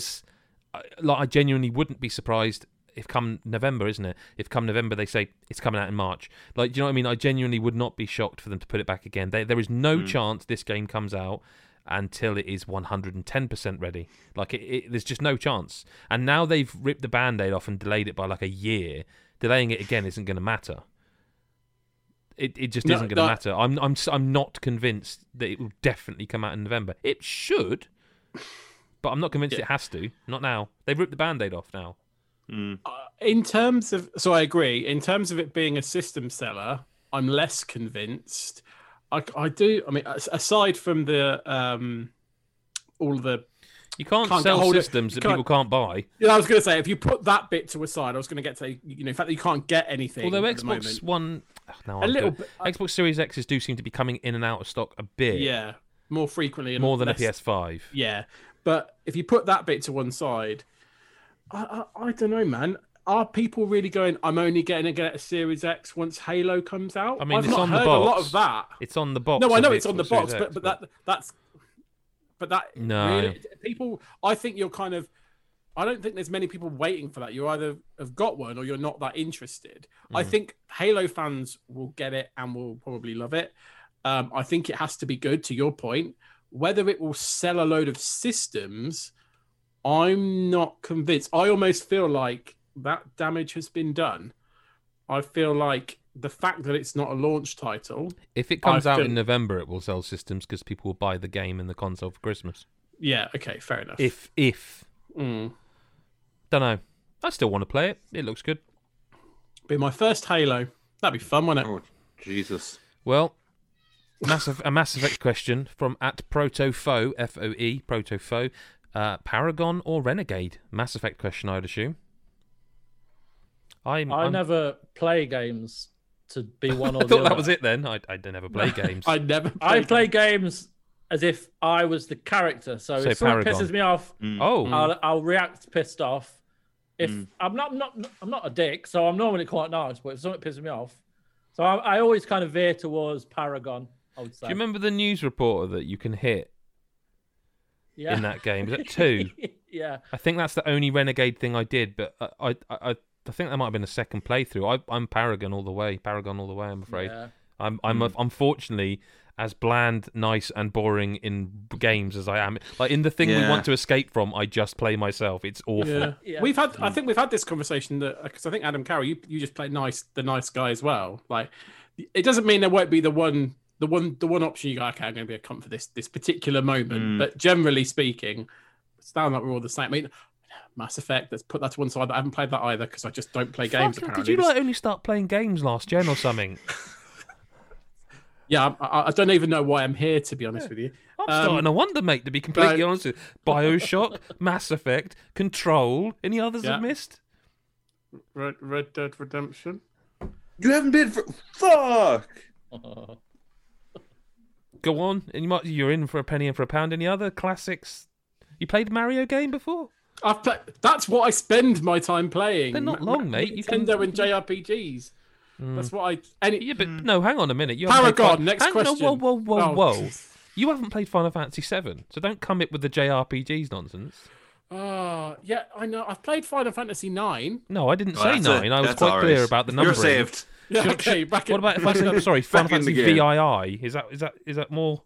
I genuinely wouldn't be surprised if come November, isn't it? If come November they say it's coming out in March. Like, do you know what I mean? I genuinely would not be shocked for them to put it back again. There is no chance this game comes out until it is 110% ready. Like, there's just no chance. And now they've ripped the Band-Aid off and delayed it by like a year. Delaying it again isn't going to matter. It just isn't going to matter. I'm not convinced that it will definitely come out in November. It should. But I'm not convinced it has to. Not now. They've ripped the Band-Aid off now. In terms of, so I agree. In terms of it being a system seller, I'm less convinced. I do. I mean, aside from the all the. You can't sell systems that people can't buy. Yeah, I was going to say, if you put that bit to a side, I was going to get to, the fact that you can't get anything. Although Xbox One, Xbox Series X's do seem to be coming in and out of stock a bit. Yeah, more frequently. More than a PS5. Yeah, but if you put that bit to one side, I don't know, man. Are people really going, I'm only going to get a Series X once Halo comes out? I mean, I've it's not on heard the box. A lot of that. It's on the box. No, I know it's on the box, but that no. Really, people, I think you're kind of, I don't think there's many people waiting for that. You either have got one or you're not that interested. I think Halo fans will get it and will probably love it. I think it has to be good, to your point. Whether it will sell a load of systems, I'm not convinced. I almost feel like that damage has been done. I feel like the fact that it's not a launch title. If it comes out in November, it will sell systems because people will buy the game and the console for Christmas. Yeah, okay, fair enough. If. Don't know. I still want to play it. It looks good. Be my first Halo. That'd be fun, wouldn't it? Oh, Jesus. Well, a Mass Effect question from @ProtoFoe, F-O-E, ProtoFoe. Paragon or Renegade? Mass Effect question, I'd assume. I never play games to be one or I the thought other. that was it then. I never play games. I play games as if I was the character. So if someone pisses me off, I'll react pissed off. If I'm not a dick, so I'm normally quite nice. But if something pisses me off, so I always kind of veer towards Paragon. I would say. Do you remember the news reporter that you can hit? In that game, is that 2? Yeah. I think that's the only Renegade thing I did, but I think that might have been a second playthrough. I'm Paragon all the way. I'm afraid. Yeah. I'm unfortunately as bland, nice, and boring in games as I am. Like in the thing we want to escape from, I just play myself. It's awful. Yeah. Yeah. I think we've had this conversation that because I think Adam Carroll, you just play the nice guy as well. Like it doesn't mean there won't be the one option you go, okay, I'm going to be a cunt for this particular moment. But generally speaking, it's down like we're all the same. I mean, Mass Effect, let's put that to one side. I haven't played that either because I just don't play games. Apparently, did you only start playing games last gen or something? Yeah, I don't even know why I'm here, to be honest with you. I'm starting to wonder, mate, to be completely honest with you. BioShock, Mass Effect, Control. Any others I've missed? Red Dead Redemption. You haven't been for... Fuck! Go on. And you're in for a penny and for a pound. Any other classics? You played Mario game before? That's what I spend my time playing. They're not long, mate. Nintendo and JRPGs. That's what but no, hang on a minute. You Paragon, next question. No, whoa. You haven't played Final Fantasy VII, so don't come up with the JRPGs nonsense. Yeah, I know. I've played Final Fantasy 9. No, I didn't say 9. I was quite clear about the numbering. You're saved. Yeah, okay, what about if I say Final Fantasy VII? Is that more,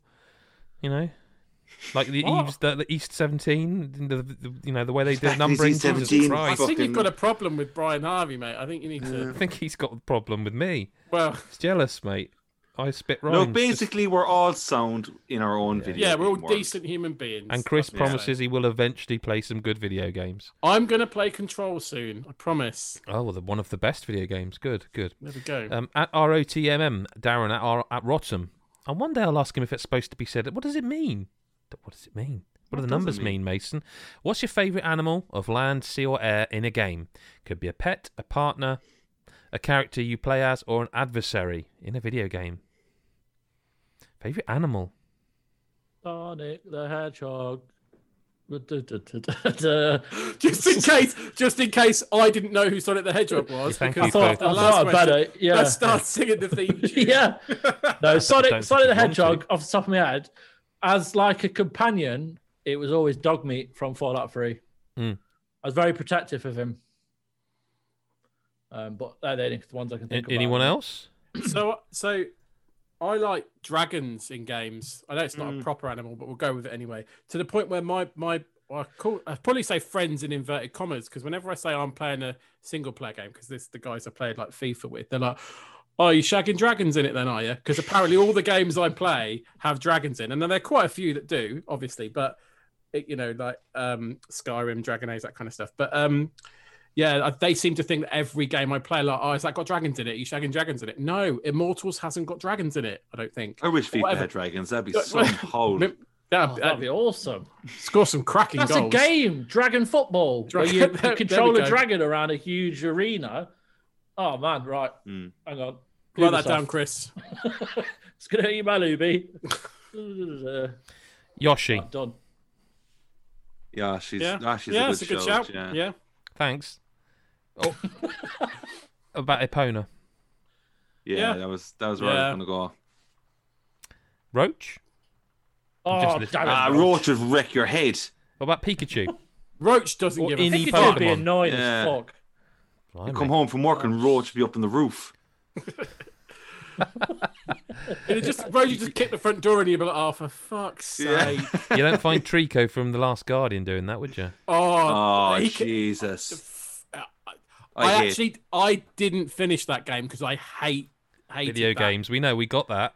like the East 17, the way they did numbering. East 17. I think you've got a problem with Brian Harvey, mate. I think you need to. I think he's got a problem with me. Well, he's jealous, mate. I spit rhymes. No, basically, we're all sound in our own video. Yeah, we're all world. decent human beings. And Chris promises he will eventually play some good video games. I'm going to play Control soon. I promise. Oh, well, one of the best video games. Good. There we go. At ROTMM, Darren at Rotham. And one day I'll ask him if it's supposed to be said. What does it mean? What does it mean? What do the numbers mean, Mason? What's your favourite animal of land, sea, or air in a game? Could be a pet, a partner, a character you play as, or an adversary in a video game. Favourite animal? Sonic the Hedgehog. Just in case I didn't know who Sonic the Hedgehog was. I thought better. Yeah. Let's start singing the theme. Yeah. No, Sonic the Hedgehog, off the top of my head, as like a companion, it was always Dogmeat from Fallout 3. I was very protective of him. But they're the ones I can think of. Anyone else? So I like dragons in games. I know it's not a proper animal, but we'll go with it anyway. To the point where I'd probably say friends in inverted commas, because whenever I say I'm playing a single player game, because this the guys I played like FIFA with, they're like, "Oh, you shagging dragons in it then, are you?" Because apparently all the games I play have dragons in, and then there are quite a few that do, obviously, but like Skyrim, Dragon Age, that kind of stuff. But they seem to think that every game I play, like, oh, has that got dragons in it? Are you shagging dragons in it? No, Immortals hasn't got dragons in it, I don't think. I wish FIFA had dragons. That'd be so whole. That'd be awesome. Score some cracking goals. That's a game, Dragon Football, where you control a dragon around a huge arena. Oh, man, right. Hang on. Write that down, Chris. It's going to email Ubi. Yoshi. Done. Yoshi's a good shout. Yeah. Thanks. Oh. About Epona. Yeah, that was where I was going to go. Roach? Oh, damn it, Roach would wreck your head. What about Pikachu? Roach doesn't give a fuck. Pikachu would be annoying as fuck. You come home from work and Roach would be up on the roof. Roach just kick the front door and you'd be like, oh, for fuck's sake. You don't find Trico from The Last Guardian doing that, would you? Oh, Jesus. I didn't finish that game because I hate video games. We know, we got that.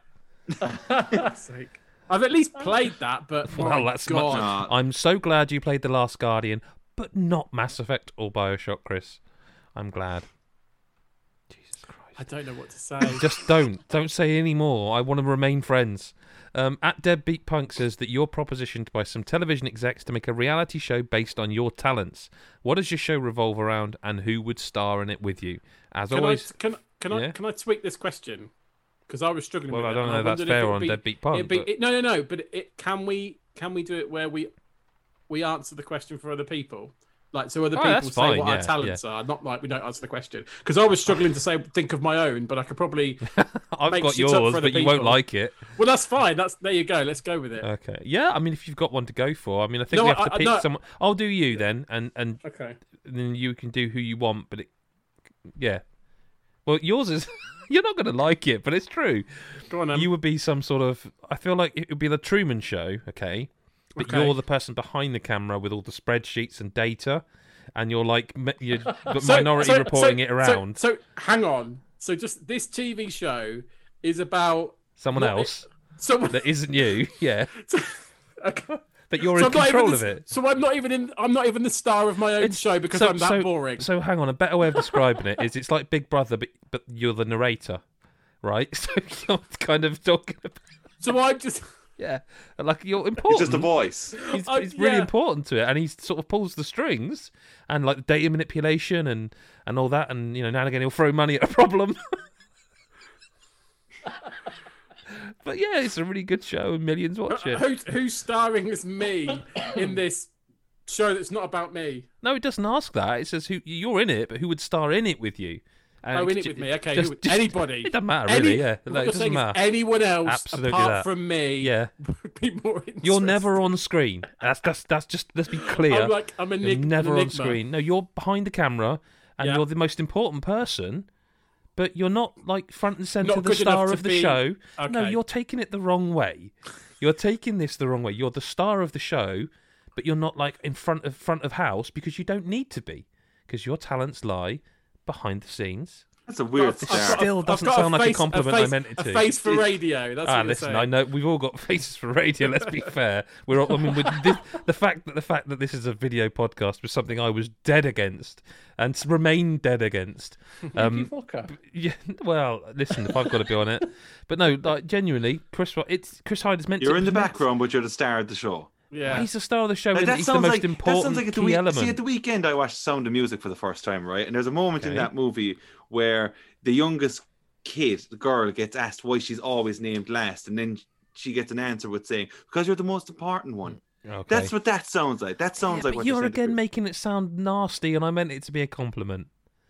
I've at least played that, but well, that's much. I'm so glad you played The Last Guardian, but not Mass Effect or BioShock, Chris. I'm glad. Jesus Christ. I don't know what to say. Just don't say any more. I want to remain friends. At Deadbeat Punk says that you're propositioned by some television execs to make a reality show based on your talents. What does your show revolve around, and who would star in it with you? As always, can I tweak this question? Because I was struggling. Well, with I don't know if that's fair on Deadbeat Punk. No. But can we do it where we answer the question for other people? Like, so other people say what our talents are, not like we don't answer the question. Because I was struggling to think of my own, but I could probably. I've got yours, but you won't like it. Well, that's fine. There you go. Let's go with it. Okay. Yeah, I mean, if you've got one to go for, I mean, I think we have to pick someone. I'll do you then, and okay. Then you can do who you want. But well, yours is. You're not going to like it, but it's true. Go on, then. You would be some sort of. I feel like it would be the Truman Show, okay? But you're the person behind the camera with all the spreadsheets and data, and you're like minority reporting it around. So hang on. So just this TV show is about someone else that isn't you. Yeah. Okay. But you're in control of it. So I'm not even the star of my own show because I'm that boring. So hang on, a better way of describing it is it's like Big Brother, but you're the narrator, right? So you're kind of talking about. So I'm just. Yeah, like you're important. He's just a voice. He's really important to it, and he sort of pulls the strings, and like data manipulation and all that, and now and again he'll throw money at a problem. But yeah, it's a really good show, and millions watch it. Who's starring as me in this show that's not about me? No, it doesn't ask that. It says you're in it, but who would star in it with you? In it with me. Okay, anybody. It doesn't matter, really. Yeah, it doesn't matter. Anyone else Absolutely apart from me? Yeah, would be more interesting. You're never on screen. That's just. Let's be clear. I'm never on screen. No, you're behind the camera, and you're the most important person. But you're not like front and centre, the star of the show. Okay. No, you're taking it the wrong way. You're taking this the wrong way. You're the star of the show, but you're not like in front of house because you don't need to be, because your talents lie behind the scenes. That's a weird start. Still doesn't sound like a compliment I meant it to. A face for radio. That's what listen, saying. I know we've all got faces for radio. Let's be fair. With the fact that this is a video podcast was something I was dead against and remain dead against. Yeah. Well, listen, if I've got to be on it, but no, like genuinely, Chris Hyde is meant to. You're in the background, but you're the star of the show. Yeah, he's the star of the show, and he's the most important key element. See, at the weekend, I watched Sound of Music for the first time, right? And there's a moment in that movie where the youngest kid, the girl, gets asked why she's always named last, and then she gets an answer with saying, "Because you're the most important one." Okay. That's what that sounds like. That sounds like what you're again making it sound nasty, and I meant it to be a compliment.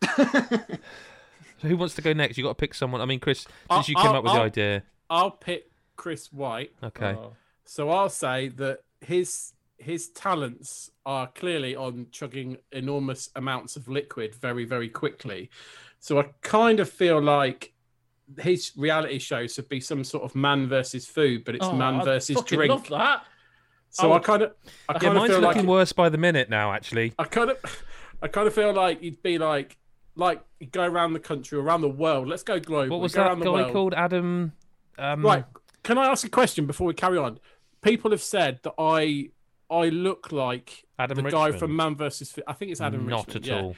So who wants to go next? You got to pick someone. I mean, Chris, since you came up with the idea, I'll pick Chris White. Okay. So I'll say that his talents are clearly on chugging enormous amounts of liquid very, very quickly. So I kind of feel like his reality show should be some sort of man versus food, but it's man versus drink. Love that. So I kind of mine's feel looking worse by the minute now. Actually, I kind of feel like you'd be like you go around the country, around the world. Let's go global. What was that guy called? Adam. Right. Can I ask a question before we carry on? People have said that I look like Adam the Richmond. guy from Man vs. Food. I think it's Adam Not Richmond. at all.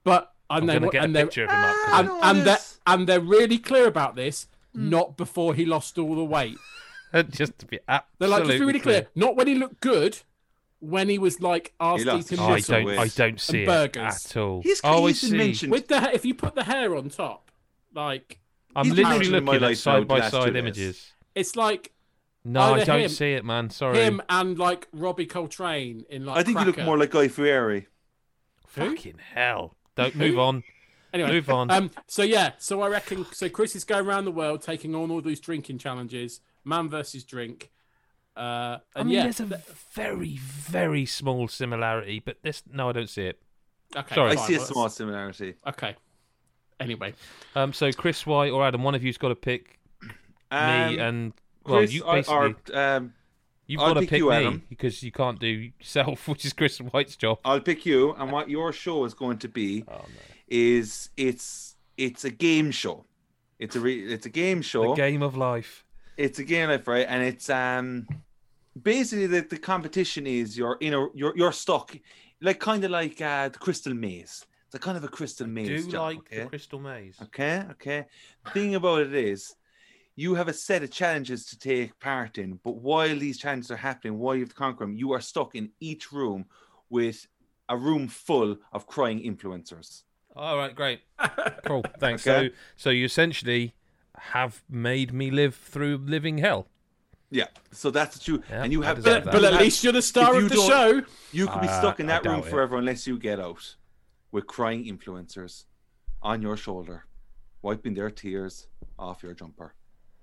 I'm going to get a picture of him up. And they're really clear about this. Not before he lost all the weight. Just to be absolutely They're like, just to be really clear. Not when he looked good. When he was like arse deep in muscle. I don't see it at all. He's mentioned with if you put the hair on top, like I'm literally looking at side by side images. It's like no, I don't see it, man. Sorry. Him and like Robbie Coltrane in like. I think Cracker. you look more like Guy Fieri. Fucking hell! Don't move on. Anyway, move on. So I reckon. So Chris is going around the world taking on all these drinking challenges, man versus drink. I mean, there's a very, very small similarity, but no, I don't see it. Okay, sorry. I see a small similarity. Okay. Anyway, so Chris White or Adam, one of you's got to pick me, and Chris, you basically you've got to pick you, me Adam. because you can't do yourself, which is Chris White's job. I'll pick you, and what your show is going to be is it's a game show. It's a game show. The game of life. It's a game of life, right? And it's basically the competition is you're stuck, like kind of like the Crystal Maze. It's a kind of a Crystal Maze. The Crystal Maze. Okay. The thing about it is, you have a set of challenges to take part in, but while these challenges are happening, while you have to conquer them, you are stuck in each room with a room full of crying influencers. All right, great, cool, thanks. Okay. So you essentially have made me live through living hell. Yeah, so that's what you and you have. But at least you're the star of the show. You could be stuck in that room forever unless you get out with crying influencers on your shoulder, wiping their tears off your jumper.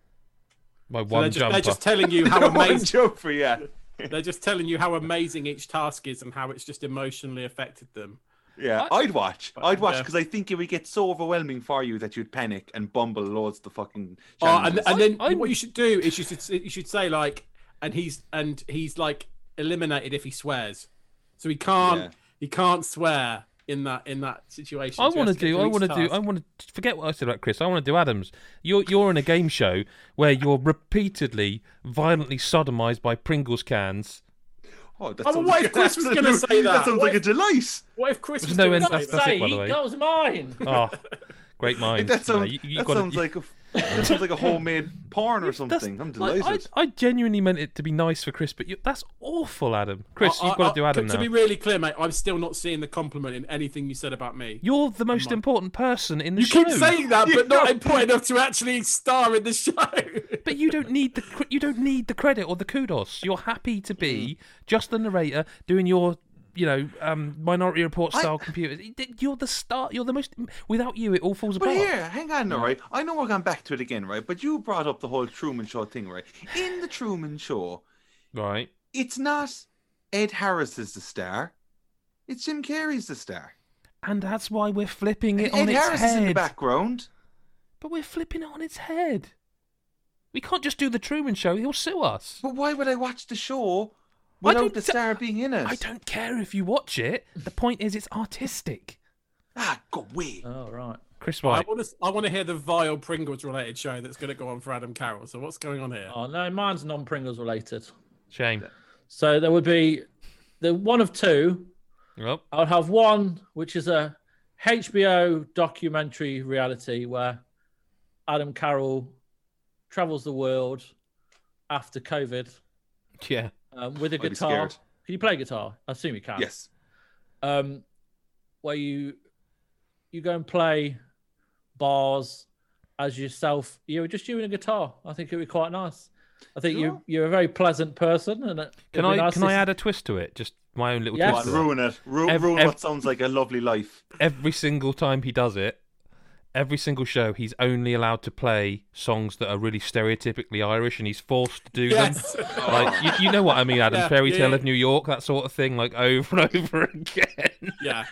They're just telling you how amazing. Jumper, yeah. They're just telling you how amazing each task is and how it's just emotionally affected them. Yeah, I'd watch because I think it would get so overwhelming for you that you'd panic and bumble loads of the fucking challenges. And then what you should do is you should say like, and he's like eliminated if he swears, so he can't swear in that situation. I want to forget what I said about Chris. I want to do Adams. You're in a game show where you're repeatedly violently sodomized by Pringles cans. Oh, what if Chris was going to say that? That sounds like a delight. What if Chris was going to say that? That was mine. Oh, great mind. That sounds like a homemade porn or something. I'm delighted. I genuinely meant it to be nice for Chris, but that's awful, Adam. Chris, you've got to do Adam now. To be really clear, mate, I'm still not seeing the compliment in anything you said about me. You're the most important person in the show. You keep saying that, but not important enough to actually star in the show. But you don't need the credit or the kudos. You're happy to be just the narrator doing your Minority Report style computers. You're the star. You're the most. Without you, it all falls apart. But here, hang on, right? I know we're going back to it again, right? But you brought up the whole Truman Show thing, right? In the Truman Show, right? It's not Ed Harris is the star. It's Jim Carrey's the star. And that's why we're flipping it on Ed its Harris head. is in the background. But we're flipping it on its head. We can't just do the Truman Show. He'll sue us. But why would I watch the show without the star being in it? I don't care if you watch it. The point is, it's artistic. Go away. Oh, right. Chris White. I want to hear the vile Pringles related show that's going to go on for Adam Carroll. So what's going on here? Oh, no, mine's non-Pringles related. Shame. So there would be the one of two. Yep. I would have one, which is a HBO documentary reality where Adam Carroll travels the world after COVID. Yeah. With a guitar. Can you play guitar? I assume you can. Yes. Where you go and play bars as yourself. You're just you and a guitar. I think it'd be quite nice. I think you're a very pleasant person, and can I add a twist to it? Just my own little twist. Ruin it. Ruin what sounds like a lovely life. Every single time he does it, every single show, he's only allowed to play songs that are really stereotypically Irish, and he's forced to do them. Like you know what I mean, Adam? Fairy Tale of New York, that sort of thing, like over and over again. Yeah.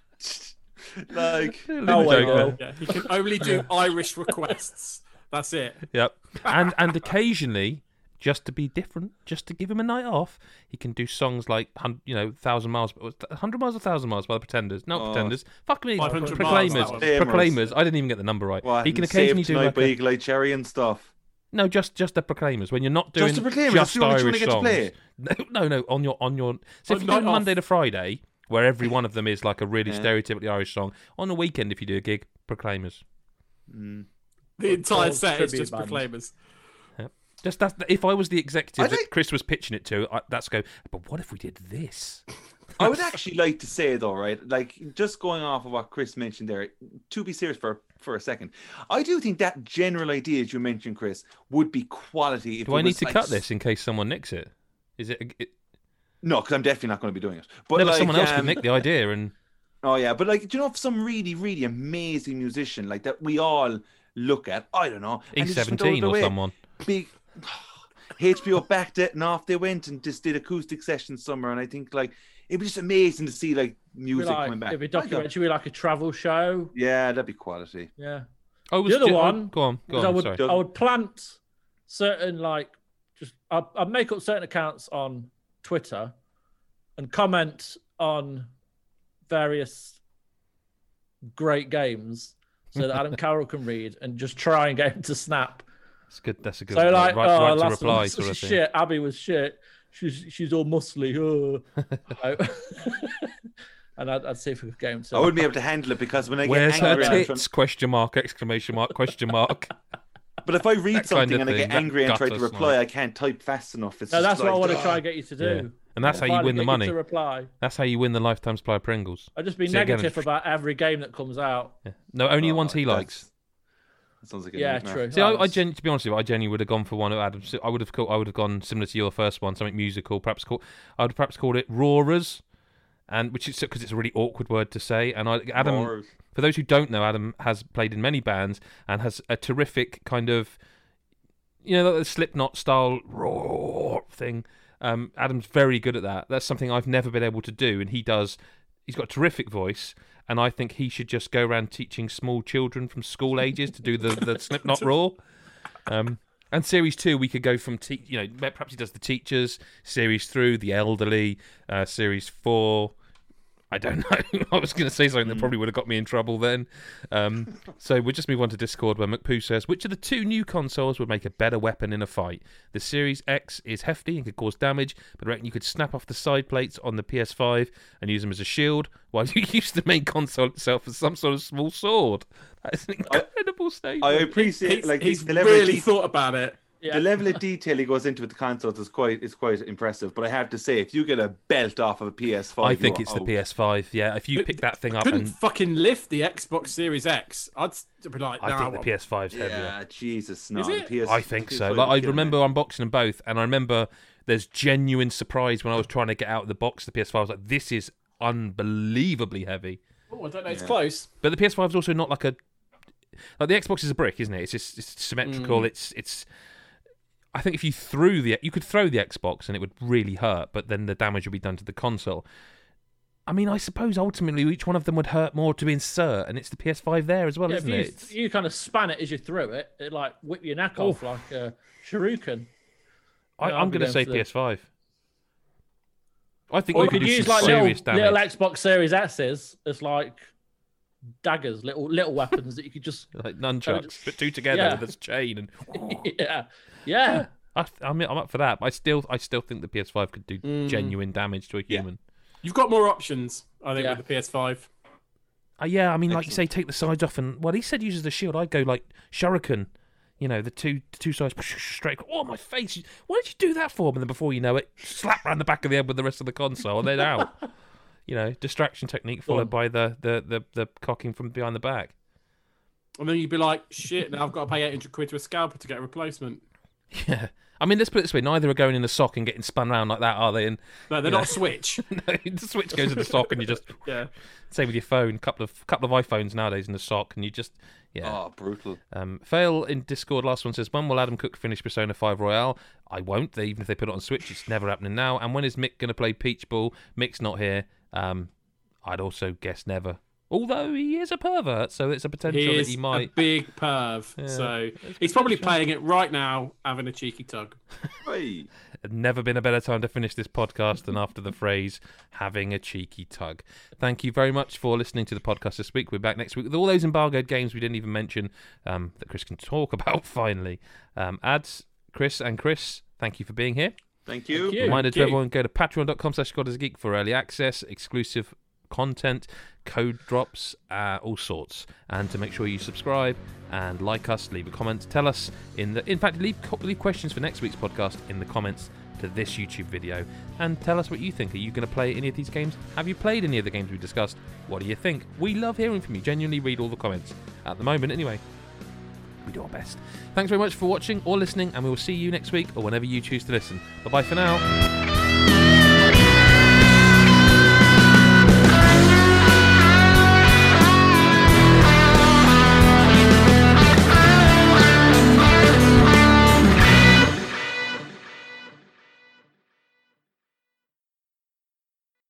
Like, he can only do Irish requests. That's it. Yep. And occasionally, just to be different, just to give him a night off, he can do songs like 1,000 Miles, 100 Miles or 1,000 Miles by the Pretenders. Not Pretenders. Fuck me. 500 Proclaimers. Miles, Proclaimers. I didn't even get the number right. What, he can occasionally do like by Eagle Eye Cherry and stuff. No, just the Proclaimers. When you're not doing just the Proclaimers, just Irish songs. play. No. On your. So if you're doing Monday to Friday, where every one of them is like a really stereotypically Irish song. On a weekend, if you do a gig, Proclaimers. The entire set is just Proclaimers. Just that. If I was the executive that Chris was pitching it to, that's go. But what if we did this? I would actually like to say though, right? Like just going off of what Chris mentioned there, to be serious for a second, I do think that general idea as you mentioned, Chris, would be quality. If do I need to cut this in case someone nicks it? Is it? No, because I'm definitely not going to be doing it. But no, someone else could nick the idea and. Oh yeah, but like, do you know, if some really, really amazing musician like that we all look at, I don't know, E17 or someone big. HBO backed it and off they went and just did acoustic sessions somewhere, and I think like it'd be just amazing to see like music coming back. It'd be documentary, like a travel show. Yeah, that'd be quality. Yeah. The other one. Go on. I would plant certain I'd make up certain accounts on Twitter and comment on various great games so that Adam Carroll can read and just try and get him to snap. That's a good. So like, right to reply sort of thing. Shit, Abby was shit. She's all muscly. And I'd see if we could get him to. I wouldn't be able to handle it because when I Where's get angry, her tits? Question mark! Exclamation mark! Question mark! But if I read something and I get angry and try to reply, I can't type fast enough. That's what I want to try and get you to do. Yeah. And that's how you win the money. To reply. That's how you win the lifetime supply of Pringles. I'd just be negative about every game that comes out. Yeah. No, only the ones he likes. That sounds like true. See, I to be honest with you, I genuinely would have gone for one of Adam's. I would have gone similar to your first one, something musical. I would perhaps called it Roarers, and which is because it's a really awkward word to say. And Adam, Roarers. For those who don't know, Adam has played in many bands and has a terrific kind of, the Slipknot style roar thing. Adam's very good at that. That's something I've never been able to do, and he does. He's got a terrific voice. And I think he should just go around teaching small children from school ages to do the Slipknot roar. And series 2, we could go from perhaps he does the teachers. Series 3, the elderly. Series 4, I don't know. I was going to say something that probably would have got me in trouble then. So we'll just move on to Discord where McPoo says, which of the 2 new consoles would make a better weapon in a fight? The Series X is hefty and could cause damage, but I reckon you could snap off the side plates on the PS5 and use them as a shield, while you use the main console itself as some sort of small sword. That is an incredible statement. I appreciate he's really thought about it. Yeah. The level of detail he goes into with the consoles is quite impressive. But I have to say, if you get a belt off of a PS5, I think it's the PS5. Yeah, if you pick that thing up, couldn't fucking lift the Xbox Series X. I'd be like, I think the PS5's heavier. Yeah, Jesus, no. Is it? I think so. Like I remember unboxing them both, and I remember there's genuine surprise when I was trying to get out of the box. The PS5 I was like, this is unbelievably heavy. Oh, I don't know. It's close. But the PS5 is also not like the Xbox is a brick, isn't it? It's symmetrical. It's. I think if you you could throw the Xbox and it would really hurt, but then the damage would be done to the console. I mean, I suppose ultimately each one of them would hurt more to insert, and it's the PS5 there as well, isn't it? You kind of span it as you threw it. It like whip your neck off like a shuriken. I'm going to say PS5. I think you could use like serious damage. Little Xbox Series S's as like daggers, little weapons that you could just like nunchucks, put 2 together with this chain and yeah. I'm up for that. I still think the PS5 could do genuine damage to a human. You've got more options, I think, with the PS5. I mean, like you say, take the sides off, and he said uses the shield. I'd go like shuriken, the two sides straight. Oh, my face! Why did you do that for? And then before you know it, slap around the back of the head with the rest of the console, and then out. Distraction technique followed by the cocking from behind the back. And then you'd be like, shit, now I've got to pay 800 quid to a scalper to get a replacement. Yeah. I mean, let's put it this way. Neither are going in the sock and getting spun around like that, are they? And, no, they're not Switch. No, the Switch goes in the sock and you just... Same with your phone. Couple of iPhones nowadays in the sock and you just... Yeah. Oh, brutal. Fail in Discord, last one says, when will Adam Cook finish Persona 5 Royale? I won't. Even if they put it on Switch, it's never happening now. And when is Mick going to play Peach Ball? Mick's not here. I'd also guess never. Although he is a pervert, so it's a potential that he might. A big perv, so he's probably playing it right now, having a cheeky tug. Hey. Never been a better time to finish this podcast than after the phrase "having a cheeky tug." Thank you very much for listening to the podcast this week. We're back next week with all those embargoed games we didn't even mention that Chris can talk about. Finally, Ads, Chris, and Chris, thank you for being here. Thank you. Reminder to everyone, go to patreon.com/ScottisGeek for early access, exclusive content, code drops, all sorts. And to make sure you subscribe and like us, leave a comment, tell us in fact, leave questions for next week's podcast in the comments to this YouTube video, and tell us what you think. Are you going to play any of these games? Have you played any of the games we discussed? What do you think? We love hearing from you. Genuinely read all the comments at the moment anyway. We do our best. Thanks very much for watching or listening, and we will see you next week or whenever you choose to listen. Bye bye for now.